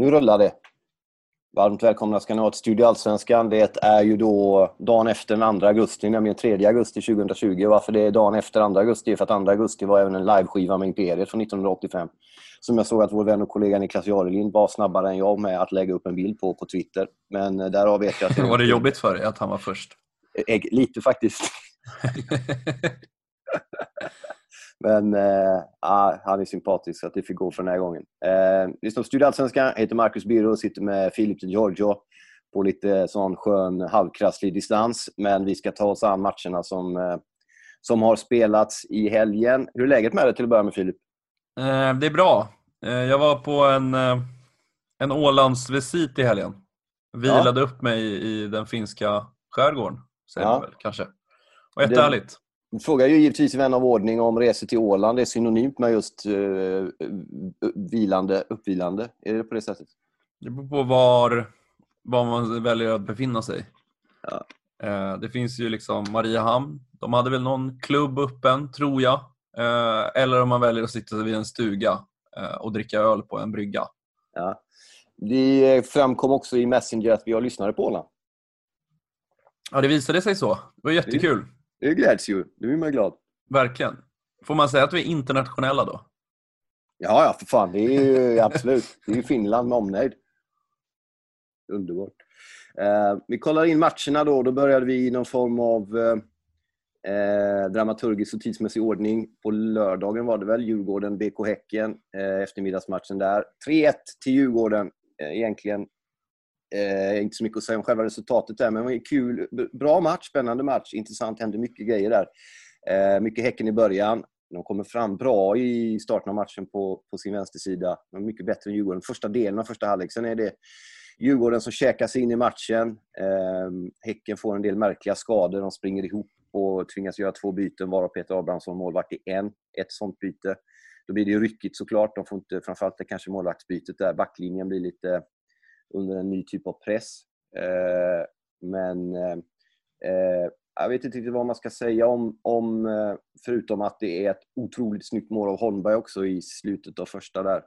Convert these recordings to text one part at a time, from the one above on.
Nu rullar det. Varmt välkomna ska ni ha till Studio Allsvenskan. Det är ju då dagen efter den 2 augusti, nämligen 3 augusti 2020. Varför det är dagen efter 2 augusti är för att 2 augusti var även en liveskiva med Imperiet från 1985. Som jag såg att vår vän och kollega Niklas Jarelind var snabbare än jag med att lägga upp en bild på Twitter. Men där vet jag att det var det jobbigt för dig att han var först? Lite faktiskt. Men han är sympatisk så att det fick gå för den här gången. Lyssna på Studio Allsvenskan. Jag heter Marcus Birro och sitter med Filip de Giorgio på lite sån skön halvkrasslig distans. Men vi ska ta oss an matcherna som har spelats i helgen. Hur är läget med det till att börja med, Filip? Det är bra. Jag var på en Ålandsvisit i helgen. Vilade upp mig i den finska skärgården, säger man väl kanske. Och härligt. Frågar ju givetvis vän av ordning om resor till Åland är synonymt med just uppvilande. Är det på det sättet? Det beror på var man väljer att befinna sig. Ja. Det finns ju liksom Mariehamn. De hade väl någon klubb öppen, tror jag. Eller om man väljer att sitta vid en stuga och dricka öl på en brygga. Ja. Det framkom också i Messenger att vi har lyssnare på Åland. Ja, det visade sig så. Det var jättekul. Det gläds ju. Du är man glad. Verkligen. Får man säga att vi är internationella då? Ja, för fan. Det är ju absolut. Det är ju Finland med omnejd. Underbart. Vi kollar in matcherna då. Då började vi i någon form av dramaturgisk och tidsmässig ordning. På lördagen var det väl Djurgården, BK Häcken. Eftermiddagsmatchen där. 3-1 till Djurgården. Egentligen inte så mycket att säga om själva resultatet där, men det var en kul, bra match, spännande match, intressant, hände mycket grejer där. Mycket Häcken i början, de kommer fram bra i starten av matchen på sin vänstersida, de är mycket bättre än Djurgården, första delen av första halvlek. Sen är det Djurgården som käkar sig in i matchen. Häcken får en del märkliga skador, de springer ihop och tvingas göra 2 byten, varav Peter Abrahamsson målvakt i ett sånt byte. Då blir det ju ryckigt såklart, de får inte, framförallt det kanske målvaktsbytet där, backlinjen blir lite under en ny typ av press. Men jag vet inte riktigt vad man ska säga om förutom att det är ett otroligt snyggt mål av Holmberg också i slutet av första där.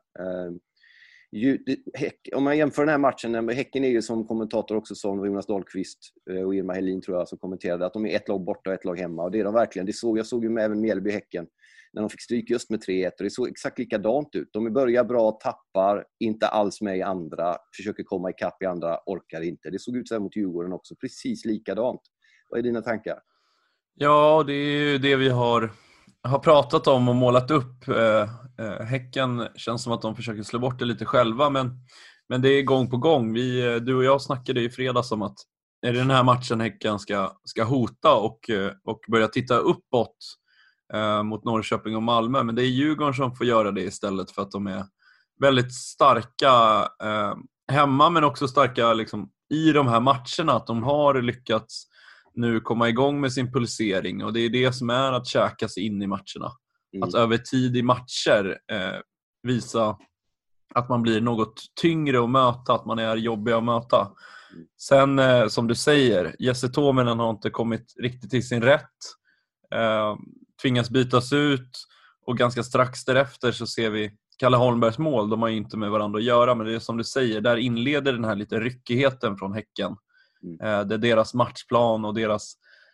Om man jämför den här matchen, Häcken är ju som kommentator också som Jonas Dahlqvist och Irma Helin tror jag som kommenterade att de är ett lag borta och ett lag hemma, och det är de verkligen. Jag såg ju även Mjällby Häcken när de fick stryk just med 3-1 och det såg exakt likadant ut. De börjar bra, tappar, inte alls med i andra, försöker komma ikapp i andra, orkar inte. Det såg ut så här mot Djurgården också, precis likadant. Vad är dina tankar? Ja, det är ju det vi har pratat om och målat upp. Häcken känns som att de försöker slå bort det lite själva, men det är gång på gång. Du och jag snackade i fredags om att är det den här matchen Häcken ska hota och börja titta uppåt mot Norrköping och Malmö, men det är Djurgården som får göra det istället för att de är väldigt starka hemma, men också starka liksom, i de här matcherna, att de har lyckats nu komma igång med sin pulsering, och det är det som är att käka sig in i matcherna. Att över tid i matcher visa att man blir något tyngre att möta, att man är jobbig att möta. Sen som du säger, Jesse Tominen har inte kommit riktigt till sin rätt, tvingas bytas ut, och ganska strax därefter så ser vi Kalle Holmbergs mål. De har ju inte med varandra att göra, men det är som du säger, där inleder den här lite ryckigheten från Häcken. Där deras matchplan och deras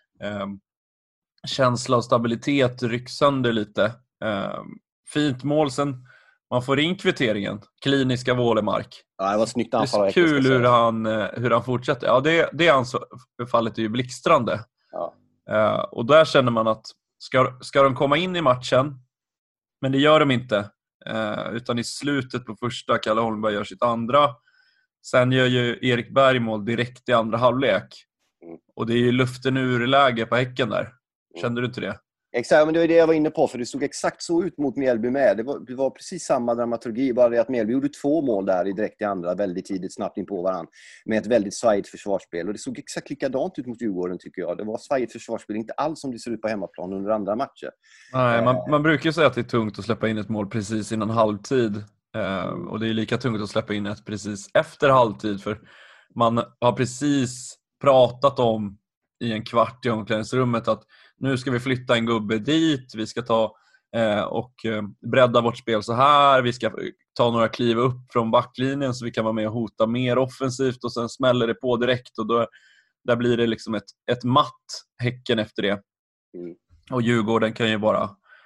känsla och stabilitet rycks sönder lite. Fint mål, sen man får in kvitteringen. Kliniska Wålemark. Ja, det var snyggt anfall. Det är kul hur han fortsätter. Ja, det anfallet är ju blixtrande. Ja. Och där känner man att ska de komma in i matchen, men det gör de inte. Utan i slutet på första, Kalle Holmberg gör sitt andra. Sen gör ju Erik Berg mål direkt i andra halvlek. Och det är ju luften ur läge på Häcken där. Kände du inte det? Exakt, men det var det jag var inne på, för det såg exakt så ut mot Mjällby med. Det var precis samma dramaturgi, bara det att Mjällby gjorde 2 mål där direkt i andra, väldigt tidigt, snabbt in på varandra, med ett väldigt svajigt försvarsspel. Och det såg exakt likadant ut mot Djurgården, tycker jag. Det var svajigt försvarsspel, inte alls som det ser ut på hemmaplan under andra matcher. Nej, man brukar ju säga att det är tungt att släppa in ett mål precis innan halvtid. Och det är lika tungt att släppa in ett precis efter halvtid, för man har precis pratat om i en kvart i omklädningsrummet att nu ska vi flytta en gubbe dit, vi ska ta och bredda vårt spel så här. Vi ska ta några kliv upp från backlinjen så vi kan vara med och hota mer offensivt, och sen smäller det på direkt, och då där blir det liksom ett matt Häcken efter det. Och Djurgården kan ju bara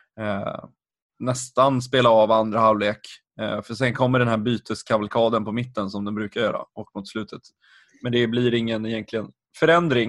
nästan spela av andra halvlek, för sen kommer den här byteskavalkaden på mitten som den brukar göra, och mot slutet. Men det blir ingen egentligen förändring.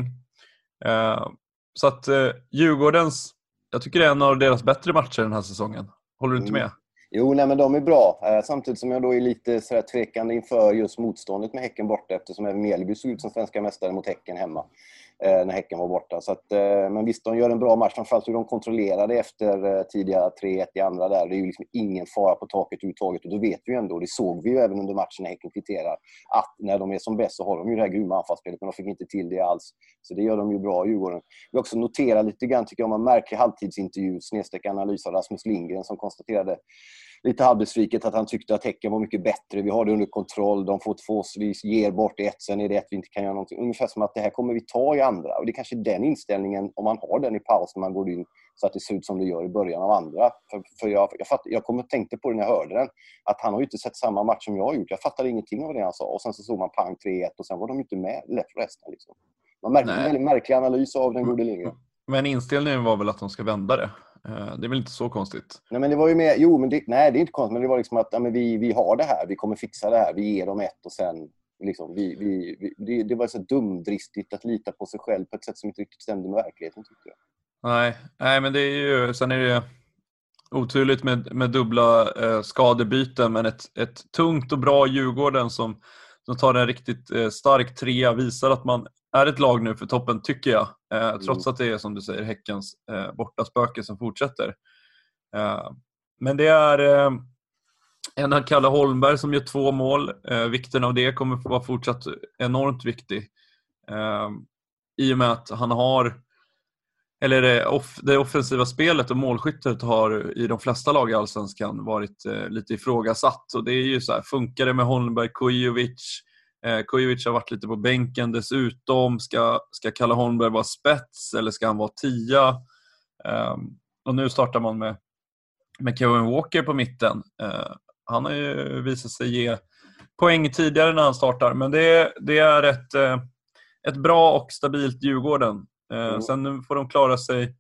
Så att Djurgårdens, jag tycker det är en av deras bättre matcher den här säsongen. Håller du inte med? Jo, nej, men de är bra. Samtidigt som jag då är lite så här tvekande inför just motståndet med Häcken borta, eftersom även Mjällby såg ut som svenska mästare mot Häcken hemma när Häcken var borta. Så att, men visst, de gör en bra match. Framförallt hur de kontrollerade efter tidiga 3-1 i andra där. Det är ju liksom ingen fara på taket överhuvudtaget. Och då vet vi ju ändå, det såg vi ju även under matchen när Häcken kvitterar, att när de är som bäst så har de ju det här grymma anfallsspelet, men de fick inte till det alls. Så det gör de ju bra i Djurgården. Vi också notera lite grann, tycker jag, man märker halvtidsintervju, /analys av Rasmus Lindgren, som konstaterade lite halvbesviket att han tyckte att Häcken var mycket bättre. Vi har det under kontroll. De får vi ger bort ett, sen är det att vi inte kan göra någonting. Ungefär som att det här kommer vi ta i andra. Och det är kanske den inställningen, om man har den i paus när man går in, så att det ser ut som det gör i början av andra. För jag kom och tänkte på det när jag hörde den, att han har ju inte sett samma match som jag har gjort. Jag fattade ingenting av det han sa. Och sen så såg man pang 3-1 och sen var de inte med lätt resten. Liksom. Man märkte en väldigt märklig analys av den gode Lindgren. Men inställningen var väl att de ska vända det. Det är väl inte så konstigt. Nej, men det var ju med, det är inte konstigt, men det var liksom att vi har det här, vi kommer fixa det här, vi ger dem ett, och sen liksom, det var så dumdristigt att lita på sig själv på ett sätt som inte riktigt stämde med verkligheten, tycker jag. Nej, men det är ju, sen är det oturligt med dubbla skadebyten, men ett tungt och bra Djurgården som tar en riktigt stark trea, visar att man är ett lag nu för toppen, tycker jag. Trots att det är, som du säger, Häckens bortaspöke som fortsätter. Men det är en Kalle Holmberg som gör 2 mål. Vikten av det kommer att vara fortsatt enormt viktig. I och med att han har, eller det offensiva spelet och målskyttet har i de flesta lag i Allsvenskan varit lite ifrågasatt. Och det är ju så här, funkar det med Holmberg, Kujovic? Kujovic har varit lite på bänken dessutom. Ska Kalle Holmberg vara spets eller ska han vara 10? Och nu startar man med Kevin Walker på mitten. Han har ju visat sig ge poäng tidigare när han startar. Men det är ett bra och stabilt Djurgården. Sen nu får de klara sig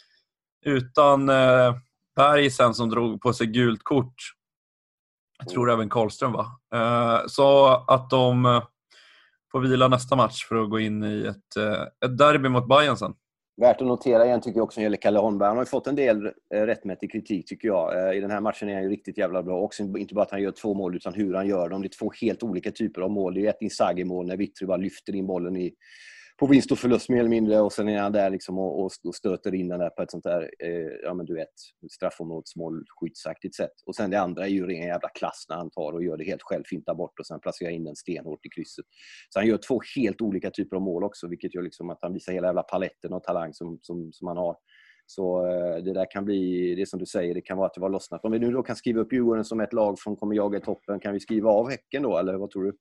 utan Berg sen, som drog på sig gult kort. Jag tror även Karlström, va? Så att de får vila nästa match för att gå in i ett derby mot Bayern sen. Värt att notera igen, tycker jag också, när det gäller Kalle Holmberg. Han har ju fått en del rättmätig kritik, tycker jag. I den här matchen är han ju riktigt jävla bra. Också inte bara att han gör 2 mål, utan hur han gör dem. Det är 2 helt olika typer av mål. Det är ett Inzaghi-mål när Vittry bara lyfter in bollen på vinst och förlust mer eller mindre, och sen är han där liksom och stöter in den där på ett sånt där straffområdesmål, skitsaktigt sätt. Och sen det andra är ju ren jävla klass när han tar och gör det helt själv, fintar bort och sen placerar in den stenhårt i krysset. Så han gör 2 helt olika typer av mål också, vilket gör liksom att han visar hela jävla paletten och talang som han har. Så det där kan bli, det som du säger, det kan vara att det var lossnat. Om vi nu då kan skriva upp Djurgården som ett lag som kommer jaga i toppen, kan vi skriva av Häcken då, eller vad tror du?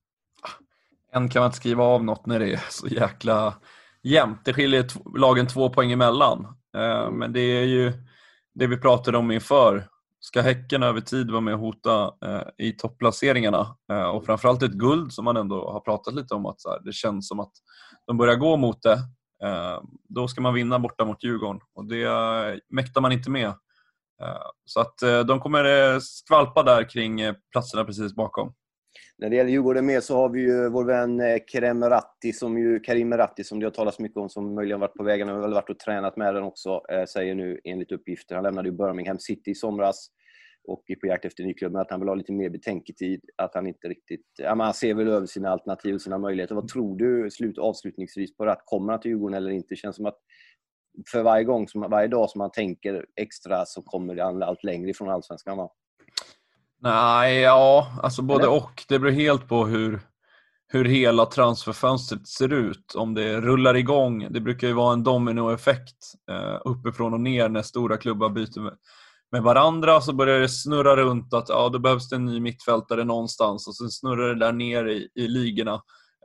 Än kan man inte skriva av något när det är så jäkla jämnt. Det skiljer lagen 2 poäng emellan. Men det är ju det vi pratade om inför. Ska Häcken över tid vara med och hota i topplaceringarna? Och framförallt ett guld som man ändå har pratat lite om, att så här, det känns som att de börjar gå mot det. Då ska man vinna borta mot Djurgården. Och det mäktar man inte med. Så att de kommer skvalpa där kring platserna precis bakom. När det gäller Djurgården med så har vi ju vår vän Karim Merati som det har talats mycket om, som möjligen varit på vägen och varit och tränat med den också, säger nu enligt uppgifter. Han lämnade ju Birmingham City i somras och är på jakt efter ny klubb, men att han vill ha lite mer betänketid, att han inte riktigt, han ser väl över sina alternativ och sina möjligheter. Vad tror du avslutningsvis på det, att kommer han till Djurgården eller inte? Det känns som att för varje dag som man tänker extra så kommer han allt längre ifrån Allsvenskan, va? Nej, ja, alltså både och. Det beror helt på hur hela transferfönstret ser ut. Om det rullar igång. Det brukar ju vara en dominoeffekt uppifrån och ner när stora klubbar byter med varandra. Så börjar det snurra runt att då behövs det en ny mittfältare någonstans. Och sen snurrar det där ner i ligorna.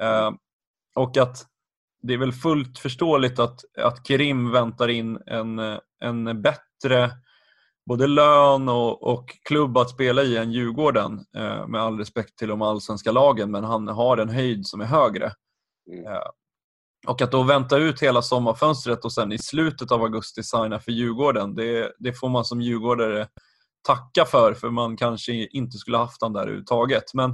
Och att det är väl fullt förståeligt att Kerim väntar in en bättre både lön och klubb att spela i än Djurgården, med all respekt till de allsvenska lagen, men han har en höjd som är högre. Och att då vänta ut hela sommarfönstret och sen i slutet av augusti signa för Djurgården, det får man som djurgårdare tacka för man kanske inte skulle haft han där överhuvudtaget. Men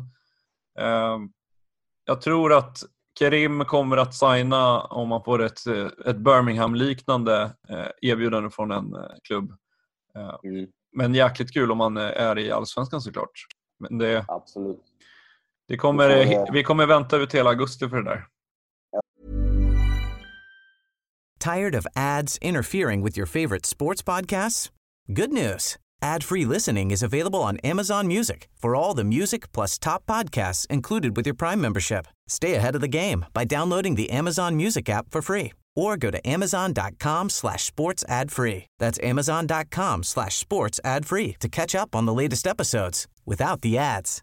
jag tror att Kerim kommer att signa om man får ett Birmingham-liknande erbjudande från en klubb. Men jäkligt kul om man är i Allsvenskan såklart. Men Absolut. Vi kommer vänta ut hela augusti för det där. Tired of ads interfering with your favorite sports podcasts? Good news. Ad-free listening is available on Amazon Music for all the music plus top podcasts included with your Prime membership. Stay ahead of the game by downloading the Amazon Music app for free or go to amazon.com/sports ad free. That's amazon.com/sports ad free to catch up on the latest episodes without the ads.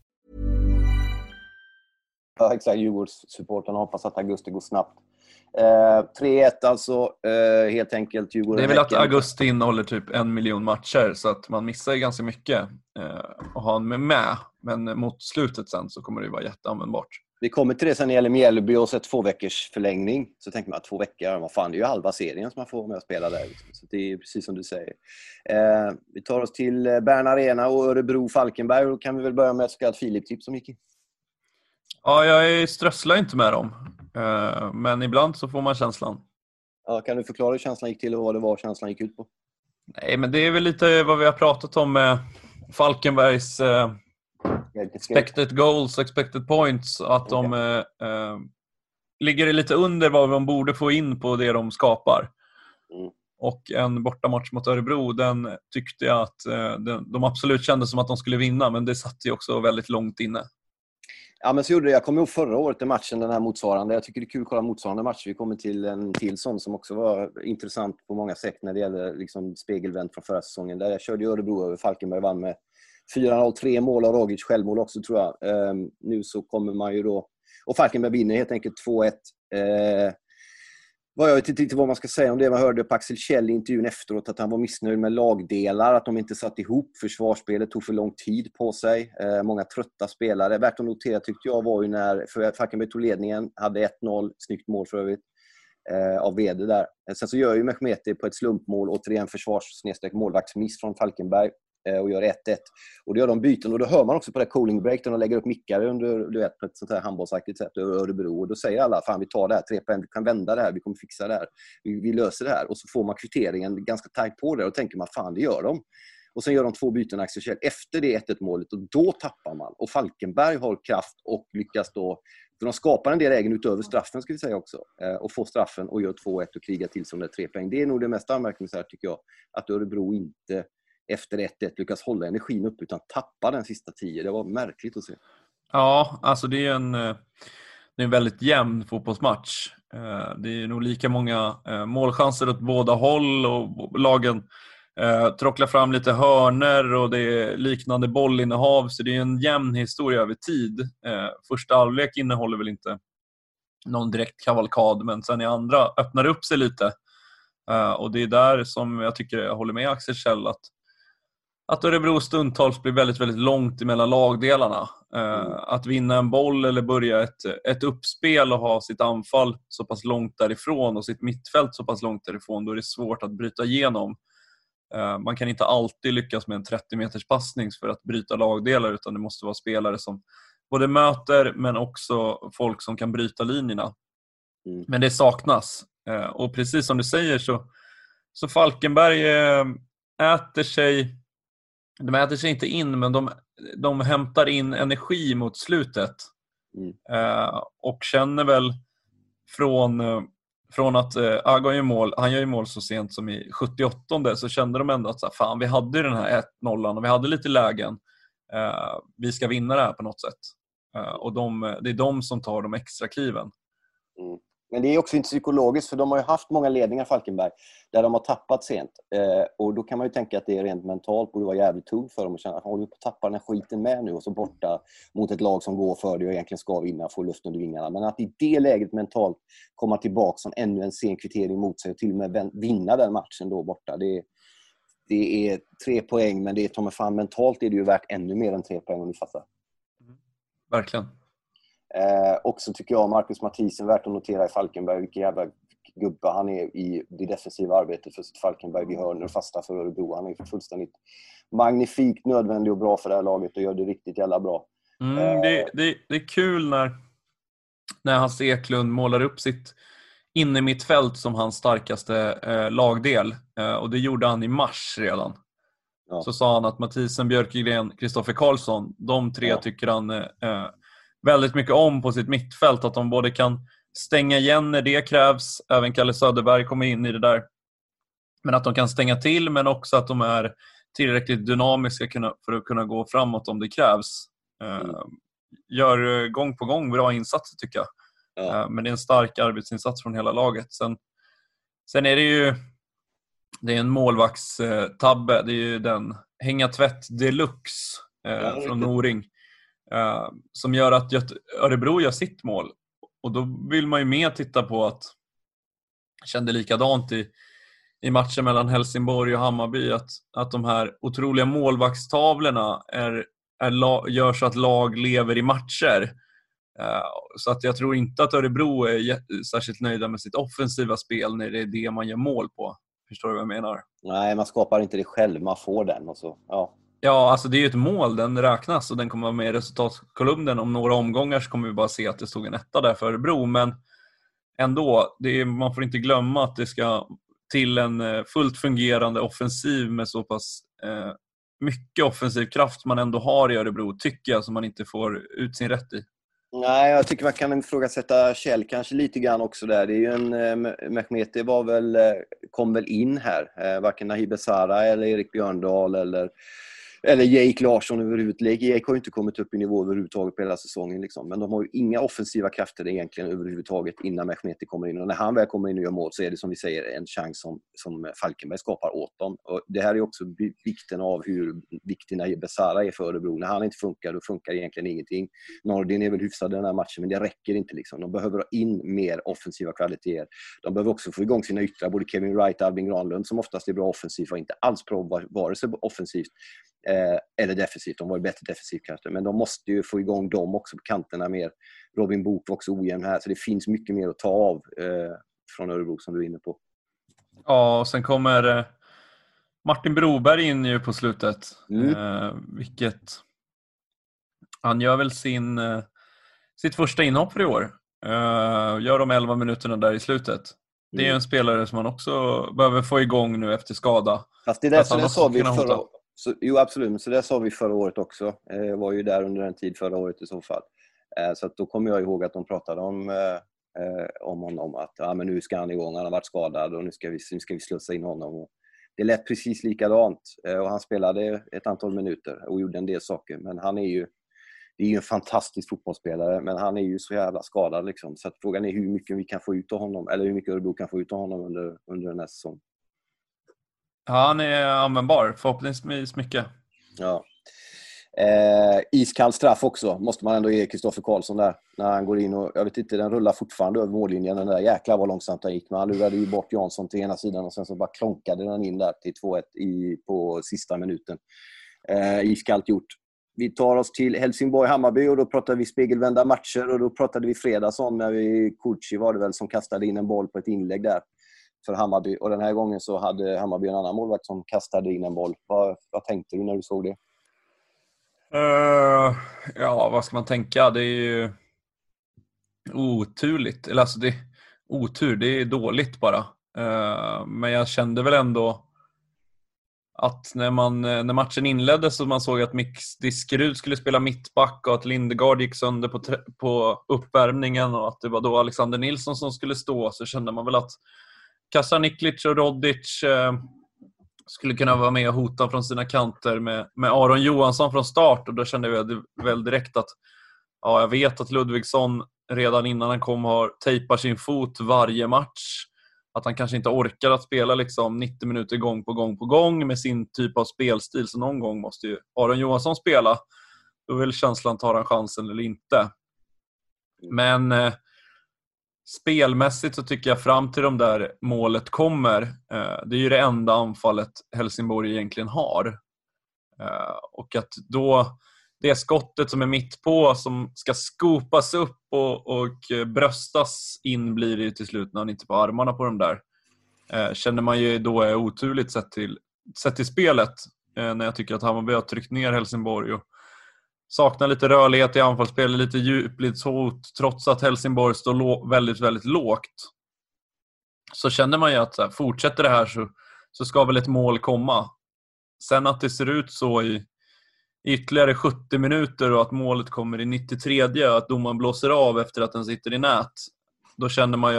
Ja, exakt. Djurgårdssupportarna hoppas att augusti går snabbt. 3-1 alltså, helt enkelt Djurgården. Det är väl att augusti innehåller typ 1 miljon matcher, så att man missar ganska mycket att ha med. Men mot slutet sen så kommer det vara jätteanvändbart. Vi kommer till det sen när det gäller Mjällby och så 2 veckors förlängning. Så tänker man att 2 veckor, vad fan, det är ju halva serien som man får med att spela där. Så det är precis som du säger. Vi tar oss till Bern Arena och Örebro-Falkenberg. Och då kan vi väl börja med ett så kallat Filip-tips som gick in. Ja, jag strösslar inte med dem. Men ibland så får man känslan. Ja, kan du förklara hur känslan gick till och vad det var känslan gick ut på? Nej, men det är väl lite vad vi har pratat om med Falkenbergs expected goals, expected points. Att de ligger lite under vad de borde få in på det de skapar. Och en bortamatch mot Örebro, den tyckte jag att de absolut kände som att de skulle vinna. Men det satt ju också väldigt långt inne. Ja, men så gjorde det. Jag kommer ihåg förra året i matchen, den här motsvarande. Jag tycker det är kul att kolla motsvarande match. Vi kommer till en till sån som också var intressant på många sätt när det gäller liksom spegelvänt från förra säsongen. Där jag körde Örebro över Falkenberg, vann med 4-0, 3 mål av Rogic, självmål också tror jag. Nu så kommer man ju då... Och Falkenberg vinner helt enkelt 2-1. Jag vet inte vad man ska säga om det. Man hörde på Axel Kjell i intervjun efteråt att han var missnöjd med lagdelar, att de inte satt ihop. Försvarsspelet tog för lång tid på sig. Många trötta spelare. Värt att notera tyckte jag var ju när Falkenberg tog ledningen, hade 1-0, snyggt mål för övrigt, av Wede där. Sen så gör ju Mehmeti på ett slumpmål återigen målvaktsmiss från Falkenberg och gör 1-1. Och då gör de byten och då hör man också på det cooling break där de lägger upp mickar under på ett sånt här handbollsaktigt sätt över Örebro. Och då säger alla, fan vi tar det här 3 poäng, vi kan vända det här, vi kommer fixa det här, vi löser det här. Och så får man kvitteringen ganska tajt på det och tänker man, fan det gör de. Och sen gör de 2 byten Axel Kjell efter det 1-1 målet och då tappar man. Och Falkenberg har kraft och lyckas då, för de skapar en del lägen utöver straffen ska vi säga också, och får straffen och gör 2-1 och krigar till som det 3 poäng. Det är nog det mest anmärkningsvärda tycker jag, att Örebro inte efter 1-1 lyckas hålla energin upp utan tappar den sista 10. Det var märkligt att se. Ja, alltså det är en väldigt jämn fotbollsmatch. Det är nog lika många målchanser åt båda håll och lagen trocklar fram lite hörner och det är liknande bollinnehav, så det är en jämn historia över tid. Första halvlek innehåller väl inte någon direkt kavalkad, men sen i andra öppnar det upp sig lite. Och det är där som jag tycker jag håller med Axel Kjell att Örebro stundtals blir väldigt, väldigt långt emellan lagdelarna. Att vinna en boll eller börja ett uppspel och ha sitt anfall så pass långt därifrån och sitt mittfält så pass långt därifrån, då är det svårt att bryta igenom. Man kan inte alltid lyckas med en 30-meters passning för att bryta lagdelar, utan det måste vara spelare som både möter men också folk som kan bryta linjerna. Men det saknas. Och precis som du säger så Falkenberg äter sig inte in, men de hämtar in energi mot slutet. Och känner väl från att Aga gör ju mål så sent som i 78, så kände de ändå att fan, vi hade den här 1-0 och vi hade lite lägen. Vi ska vinna det här på något sätt. Och det är de som tar de extra kliven. Men det är också inte psykologiskt, för de har ju haft många ledningar Falkenberg där de har tappat sent. Och då kan man ju tänka att det är rent mentalt borde vara jävligt tungt för dem att känna att håller på att tappa den här skiten med nu och så borta mot ett lag som går för det och egentligen ska vinna, få luft under vingarna. Men att i det läget mentalt komma tillbaka som ännu en sen kvittering mot sig och till och med vinna den matchen då borta, det det är 3 poäng, men det är ta mig fan mentalt är det ju värt ännu mer än 3 poäng om du fattar. Verkligen. Också tycker jag Marcus Mathisen värt att notera i Falkenberg, vilken jävla gubbe han är i det defensiva arbetet för sitt Falkenberg vid hörner fasta för Örebro. Han är fullständigt magnifikt nödvändig och bra för det här laget och gör det riktigt jävla bra. Det är kul när Hasse Eklund målar upp sitt inne mittfält som hans starkaste lagdel. Och det gjorde han i mars redan. Ja. Så sa han att Mathisen, Björkegren, Kristoffer Karlsson, de 3 tycker han väldigt mycket om på sitt mittfält. Att de både kan stänga igen när det krävs. Även Kalle Söderberg kommer in i det där. Men att de kan stänga till, men också att de är tillräckligt dynamiska för att kunna gå framåt om det krävs. Gör gång på gång bra insatser tycker jag. Ja. Men det är en stark arbetsinsats från hela laget. Sen är det ju en målvaktstabbe. Det är ju den Hänga Tvätt Deluxe från Noring. Som gör att Örebro gör sitt mål. Och då vill man ju mer titta på att kände likadant i matchen mellan Helsingborg och Hammarby att de här otroliga målvaktstavlorna gör så att lag lever i matcher. Så att jag tror inte att Örebro är särskilt nöjda med sitt offensiva spel när det är det man gör mål på. Förstår du vad jag menar? Nej, man skapar inte det själv, man får den och så. Ja, alltså det är ju ett mål, den räknas och den kommer vara med i resultatkolumnen. Om några omgångar så kommer vi bara se att det stod en 1 där för Örebro. Men ändå, man får inte glömma att det ska till en fullt fungerande offensiv med så pass mycket offensiv kraft man ändå har i Örebro, tycker jag, som man inte får ut sin rätt i. Nej, jag tycker man kan ifrågasätta Kjell kanske lite grann också där. Det är ju Mehmeti kom väl in här. Varken Nahib Besara eller Erik Björndal eller Jake Larsson överhuvudtaget. Jake har ju inte kommit upp i nivå överhuvudtaget på hela säsongen. Liksom. Men de har ju inga offensiva krafter egentligen överhuvudtaget innan Mehmeti kommer in. Och när han väl kommer in och gör mål så är det som vi säger en chans som Falkenberg skapar åt dem. Och det här är också vikten av hur viktig Nahib Besara är för Örebro. När han inte funkar, då funkar egentligen ingenting. Nordin är väl hyfsad i den här matchen, men det räcker inte. Liksom. De behöver ha in mer offensiva kvaliteter. De behöver också få igång sina yttrar. Både Kevin Wright och Albin Granlund, som oftast är bra offensivt, och inte alls bra vare sig offensivt eller defensivt. De var ju bättre defensivt kanske, men de måste ju få igång dem också på kanterna mer. Robin Book var också ojämn här, så det finns mycket mer att ta av från Örebro som du är inne på. Ja, och sen kommer Martin Broberg in ju på slutet. Vilket han gör väl sitt första inhopp för i år. Gör de 11 minuterna där i slutet. Det är ju en spelare som man också behöver få igång nu efter skada. Fast det är det som sa vi förra året. Jo, absolut. Så det sa vi förra året också. Jag var ju där under en tid förra året i så fall. Så att då kommer jag ihåg att de pratade om honom. Att men nu ska han igång. Han har varit skadad och nu ska vi slussa in honom. Och det lät precis likadant. Och han spelade ett antal minuter och gjorde en del saker. Men det är ju en fantastisk fotbollsspelare. Men han är ju så jävla skadad liksom. Så att frågan är hur mycket vi kan få ut av honom. Eller hur mycket Örebro kan få ut av honom under den här säsongen. Ja, han är användbar. Förhoppningsvis mycket. Ja. Iskall straff också. Måste man ändå ge Kristoffer Karlsson där. När han går in och, jag vet inte, den rullar fortfarande över mållinjen. Den där jäklar vad långsamt han gick. Men han lurade ju bort Jansson till ena sidan. Och sen så bara klonkade den in där till 2-1 på sista minuten. Iskallt gjort. Vi tar oss till Helsingborg-Hammarby och då pratade vi spegelvända matcher. Och då pratade vi Fredagsson när Kurci var det väl som kastade in en boll på ett inlägg där för Hammarby. Och den här gången så hade Hammarby en annan målvakt som kastade in en boll. Vad tänkte du när du såg det? Ja, vad ska man tänka? Det är ju oturligt. Eller alltså det är dåligt bara. Men jag kände väl ändå att när matchen inleddes så man såg att Mix Diskerud skulle spela mittback och att Lindegaard gick sönder på uppvärmningen och att det var då Alexander Nilsson som skulle stå, så kände man väl att Kasaniklic och Rodic skulle kunna vara med och hota från sina kanter med Aron Johansson från start. Och då kände jag väl direkt att jag vet att Ludvigsson redan innan han kom har tejpat sin fot varje match. Att han kanske inte orkar att spela liksom 90 minuter gång på gång med sin typ av spelstil. Så någon gång måste ju Aron Johansson spela. Då vill känslan ta han chansen eller inte. Men spelmässigt så tycker jag fram till de där målet kommer, det är ju det enda anfallet Helsingborg egentligen har. Och att då det skottet som är mitt på som ska skopas upp och bröstas in blir det ju till slut när han inte får armarna på de där. Känner man ju då är oturligt sett till spelet, när jag tycker att Hammarby har tryckt ner Helsingborg och saknar lite rörlighet i anfallsspelet, lite djupledshot trots att Helsingborg står väldigt, väldigt lågt. Så känner man ju att så här, fortsätter det här så ska väl ett mål komma. Sen att det ser ut så i ytterligare 70 minuter och att målet kommer i 93, att domaren blåser av efter att den sitter i nät. Då känner man ju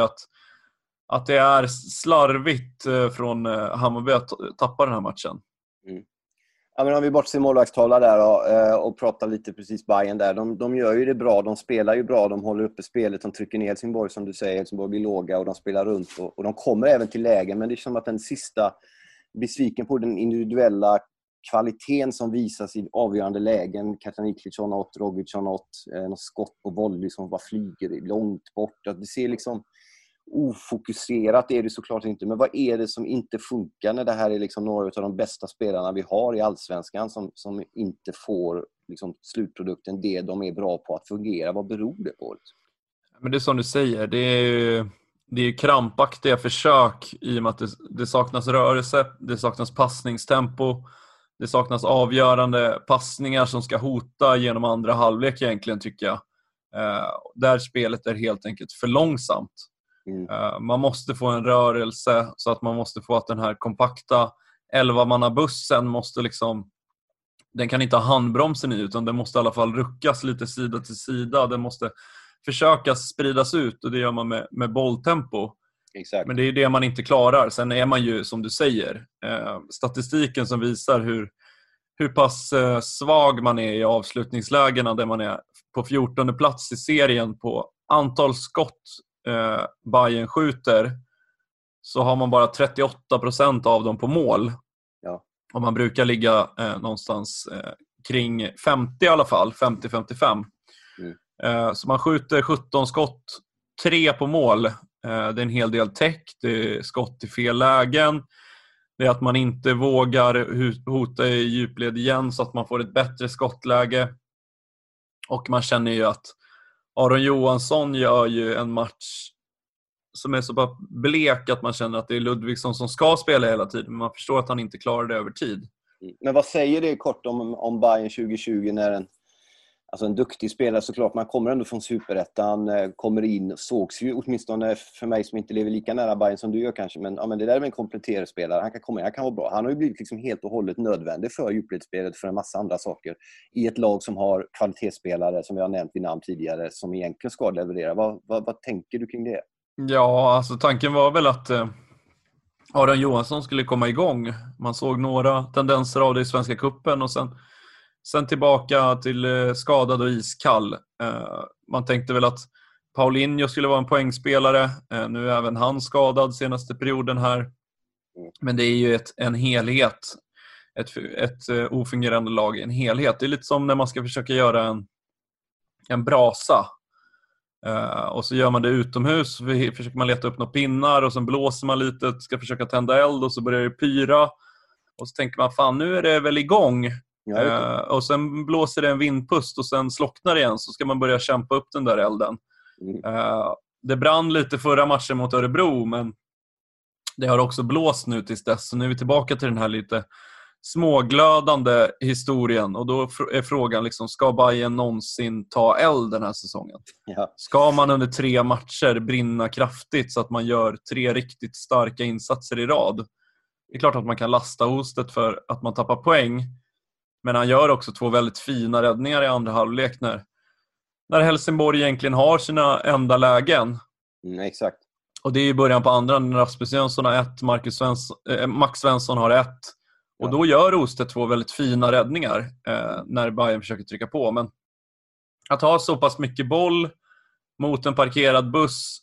att det är slarvigt från Hammarby att tappa den här matchen. Mm. Ja, men om vi bortser målvaktstavla där då, och pratar lite precis Bayern där. De gör ju det bra, de spelar ju bra, de håller uppe spelet, de trycker ner Helsingborg som du säger, Helsingborg blir låga och de spelar runt och de kommer även till lägen, men det är som att den sista besviken på den individuella kvaliteten som visas i avgörande lägen. Kataniklic har något, Rogic har något skott på volley som bara flyger långt bort. Att det ser liksom ofokuserat är det såklart inte, men vad är det som inte funkar när det här är liksom några av de bästa spelarna vi har i Allsvenskan som inte får liksom slutprodukten det de är bra på att fungera? Vad beror det på? Men det är som du säger, det är krampaktiga försök i och med att det saknas rörelse, det saknas passningstempo, det saknas avgörande passningar som ska hota genom andra halvlek egentligen, tycker jag. Där spelet är helt enkelt för långsamt. Man måste få en rörelse så att man måste få att den här kompakta 11-mannabussen måste liksom, den kan inte ha handbromsen i, utan den måste i alla fall ruckas lite sida till sida. Den måste försöka spridas ut och det gör man med bolltempo. Exakt. Men det är det man inte klarar. Sen är man ju, som du säger, statistiken som visar hur pass svag man är i avslutningslägena, där man är på 14:e plats i serien på antal skott Bayern skjuter, så har man bara 38% av dem på mål. Ja. Och man brukar ligga någonstans kring 50 i alla fall, 50-55. Så man skjuter 17 skott, 3 på mål. Det är en hel del täck, det är skott i fel lägen. Det är att man inte vågar hota i djupled igen så att man får ett bättre skottläge. Och man känner ju att Aron Johansson gör ju en match som är så bara blek att man känner att det är Ludvigsson som ska spela hela tiden. Men man förstår att han inte klarar det över tid. Men vad säger det kort om Bayern 2020 när en duktig spelare, såklart, man kommer ändå från Superettan, kommer in, sågs ju åtminstone för mig som inte lever lika nära Bayern som du gör kanske, men det där är en kompletterspelare, han kan komma in, han kan vara bra. Han har ju blivit liksom helt och hållet nödvändig för djupledsspelet, för en massa andra saker i ett lag som har kvalitetsspelare som jag har nämnt vid namn tidigare, som egentligen ska leverera. Vad tänker du kring det? Ja, alltså tanken var väl att Aron Johansson skulle komma igång. Man såg några tendenser av det i Svenska cupen och sen tillbaka till skadad och iskall. Man tänkte väl att Paulinho skulle vara en poängspelare. Nu är även han skadad senaste perioden här. Men det är ju en helhet. Ett ofungerande lag, en helhet. Det är lite som när man ska försöka göra en brasa. Och så gör man det utomhus. Försöker man leta upp några pinnar och sen blåser man lite, ska försöka tända eld och så börjar det pyra. Och så tänker man, fan, nu är det väl igång. Och sen blåser det en vindpust och sen slocknar det igen, så ska man börja kämpa upp den där elden. Det brann lite förra matchen mot Örebro, men det har också blåst nu tills dess, så nu är vi tillbaka till den här lite småglödande historien. Och då är frågan liksom, ska Bayern någonsin ta eld den här säsongen? Ja. Ska man under 3 matcher brinna kraftigt så att man gör 3 riktigt starka insatser i rad? Det är klart att man kan lasta Ostet för att man tappar poäng, men han gör också 2 väldigt fina räddningar i andra halvlek när Helsingborg egentligen har sina enda lägen. Exakt. Och det är i början på andra, när Rasmus Jönsson har 1, Max Svensson har 1. Och då gör Ostet 2 väldigt fina räddningar när Bayern försöker trycka på. Men att ha så pass mycket boll mot en parkerad buss,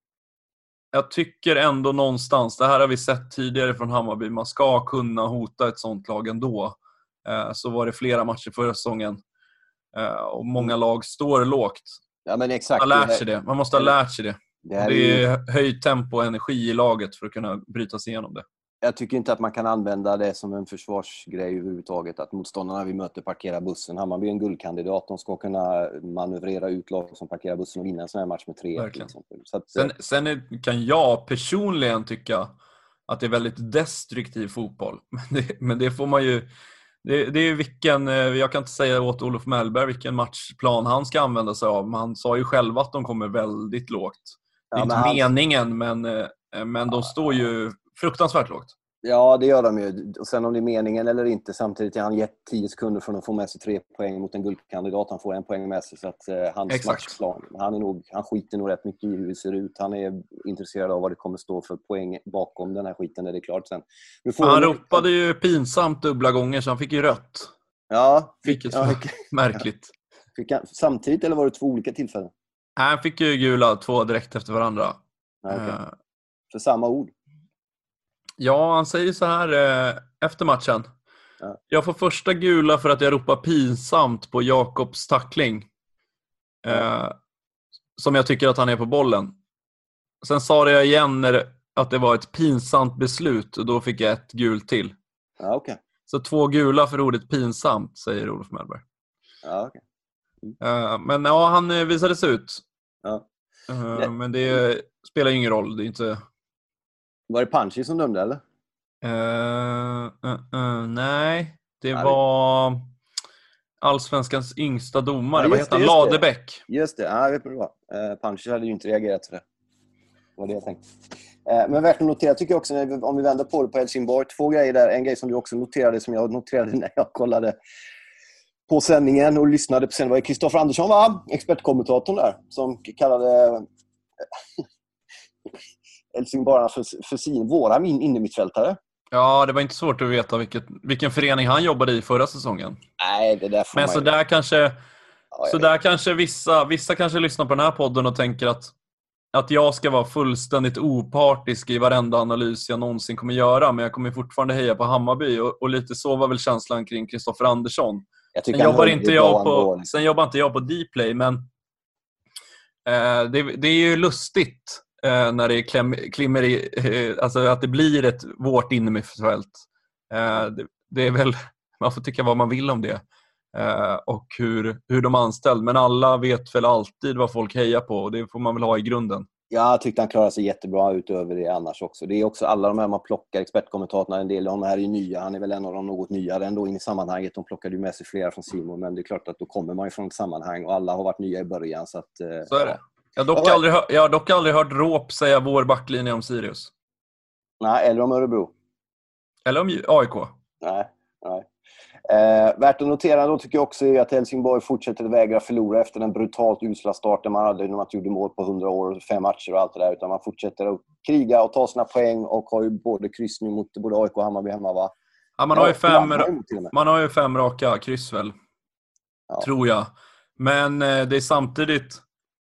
jag tycker ändå någonstans, det här har vi sett tidigare från Hammarby, man ska kunna hota ett sånt lag ändå. Så var det flera matcher förra säsongen. Och många lag står lågt. Ja, men exakt. Man måste ha lärt sig det. Det är höjt tempo och energi i laget för att kunna bryta sig igenom det. Jag tycker inte att man kan använda det som en försvarsgrej överhuvudtaget. Att motståndarna vi möter parkerar bussen. Hammarby är en guldkandidat. De ska kunna manövrera ut lag som parkerar bussen och vinna en sån här match med 3-1 till exempel. Så att, kan jag personligen tycka att det är väldigt destruktiv fotboll. Men det får man ju... Det är vilken... Jag kan inte säga åt Olof Mellberg vilken matchplan han ska använda sig av. Men han sa ju själv att de kommer väldigt lågt. Det är inte meningen, men de står ju fruktansvärt lågt. Ja, det gör de ju. Och sen om det är meningen eller inte, samtidigt har han gett 10 sekunder från att få med sig 3 poäng mot en guldkandidat. Han får 1 poäng med sig, så att hans matchplan, han skiter nog rätt mycket i hur det ser ut. Han är intresserad av vad det kommer stå för poäng bakom den här skiten när det är klart sen. Han ropade ju pinsamt dubbla gånger, så han fick ju rött. Ja. Märkligt. Fick han samtidigt eller var det 2 olika tillfällen? Han fick ju gula 2 direkt efter varandra. Okay. För samma ord? Ja, han säger så här efter matchen. Ja. Jag får första gula för att jag ropar pinsamt på Jakobs tackling. Som jag tycker att han är på bollen. Sen sa det jag igen att det var ett pinsamt beslut, och då fick jag 1 gult till. Ja, okay. Så 2 gula för ordet pinsamt, säger Olof Mellberg. Ja, okay. Men ja, han visades ut. Ja. Men det spelar ingen roll. Det är inte... Var det Panchi som dömde, eller? Nej, det var Allsvenskans yngsta domare. Vad heter han? Ladebäck. Just det, jag vet vad det var. Panchi hade ju inte reagerat för det. Det var det jag tänkte. Men värt att notera tycker jag också, om vi vänder på det på Helsingborg, 2 grejer där. En grej som du också noterade, som jag noterade när jag kollade på sändningen och lyssnade på sen, var Kristoffer Andersson, va? Expertkommentatorn där, som kallade Helsingborg för våra innermittfältare. Ja, det var inte svårt att veta vilken förening han jobbade i förra säsongen. Nej, det där får men man så där kanske, så där kanske vissa kanske lyssnar på den här podden och tänker att jag ska vara fullständigt opartisk i varenda analys jag någonsin kommer göra, men jag kommer fortfarande heja på Hammarby, och lite så var väl känslan kring Kristoffer Andersson. Sen jobbar inte jag på Dplay, men det är ju lustigt när det klimmer i, alltså att det blir vårt innermittfält. Det är väl, man får tycka vad man vill om det, och hur de anställd, men alla vet väl alltid vad folk hejar på, och det får man väl ha i grunden. Jag tyckte han klarade sig jättebra utöver det annars också. Det är också alla de här man plockar, expertkommentatorerna, en del av de här är nya. Han är väl en av de något nyare ändå in i sammanhanget. De plockade ju med sig flera från Simon, men det är klart att då kommer man ju från ett sammanhang, och alla har varit nya i början. Så är det. Jag har dock aldrig hört Råp säga vår backlinje om Sirius. Nej, eller om Örebro. Eller om AIK. Nej. Värt att notera då tycker jag också är att Helsingborg fortsätter att vägra förlora efter den brutalt usla starten man hade när man gjorde mål på 100 år och 5 matcher och allt det där, utan man fortsätter att kriga och ta sina poäng, och har ju både kryss nu mot både AIK och Hammarby hemma, va? Ja, man har ju 5 raka kryss väl, tror jag. Men det är samtidigt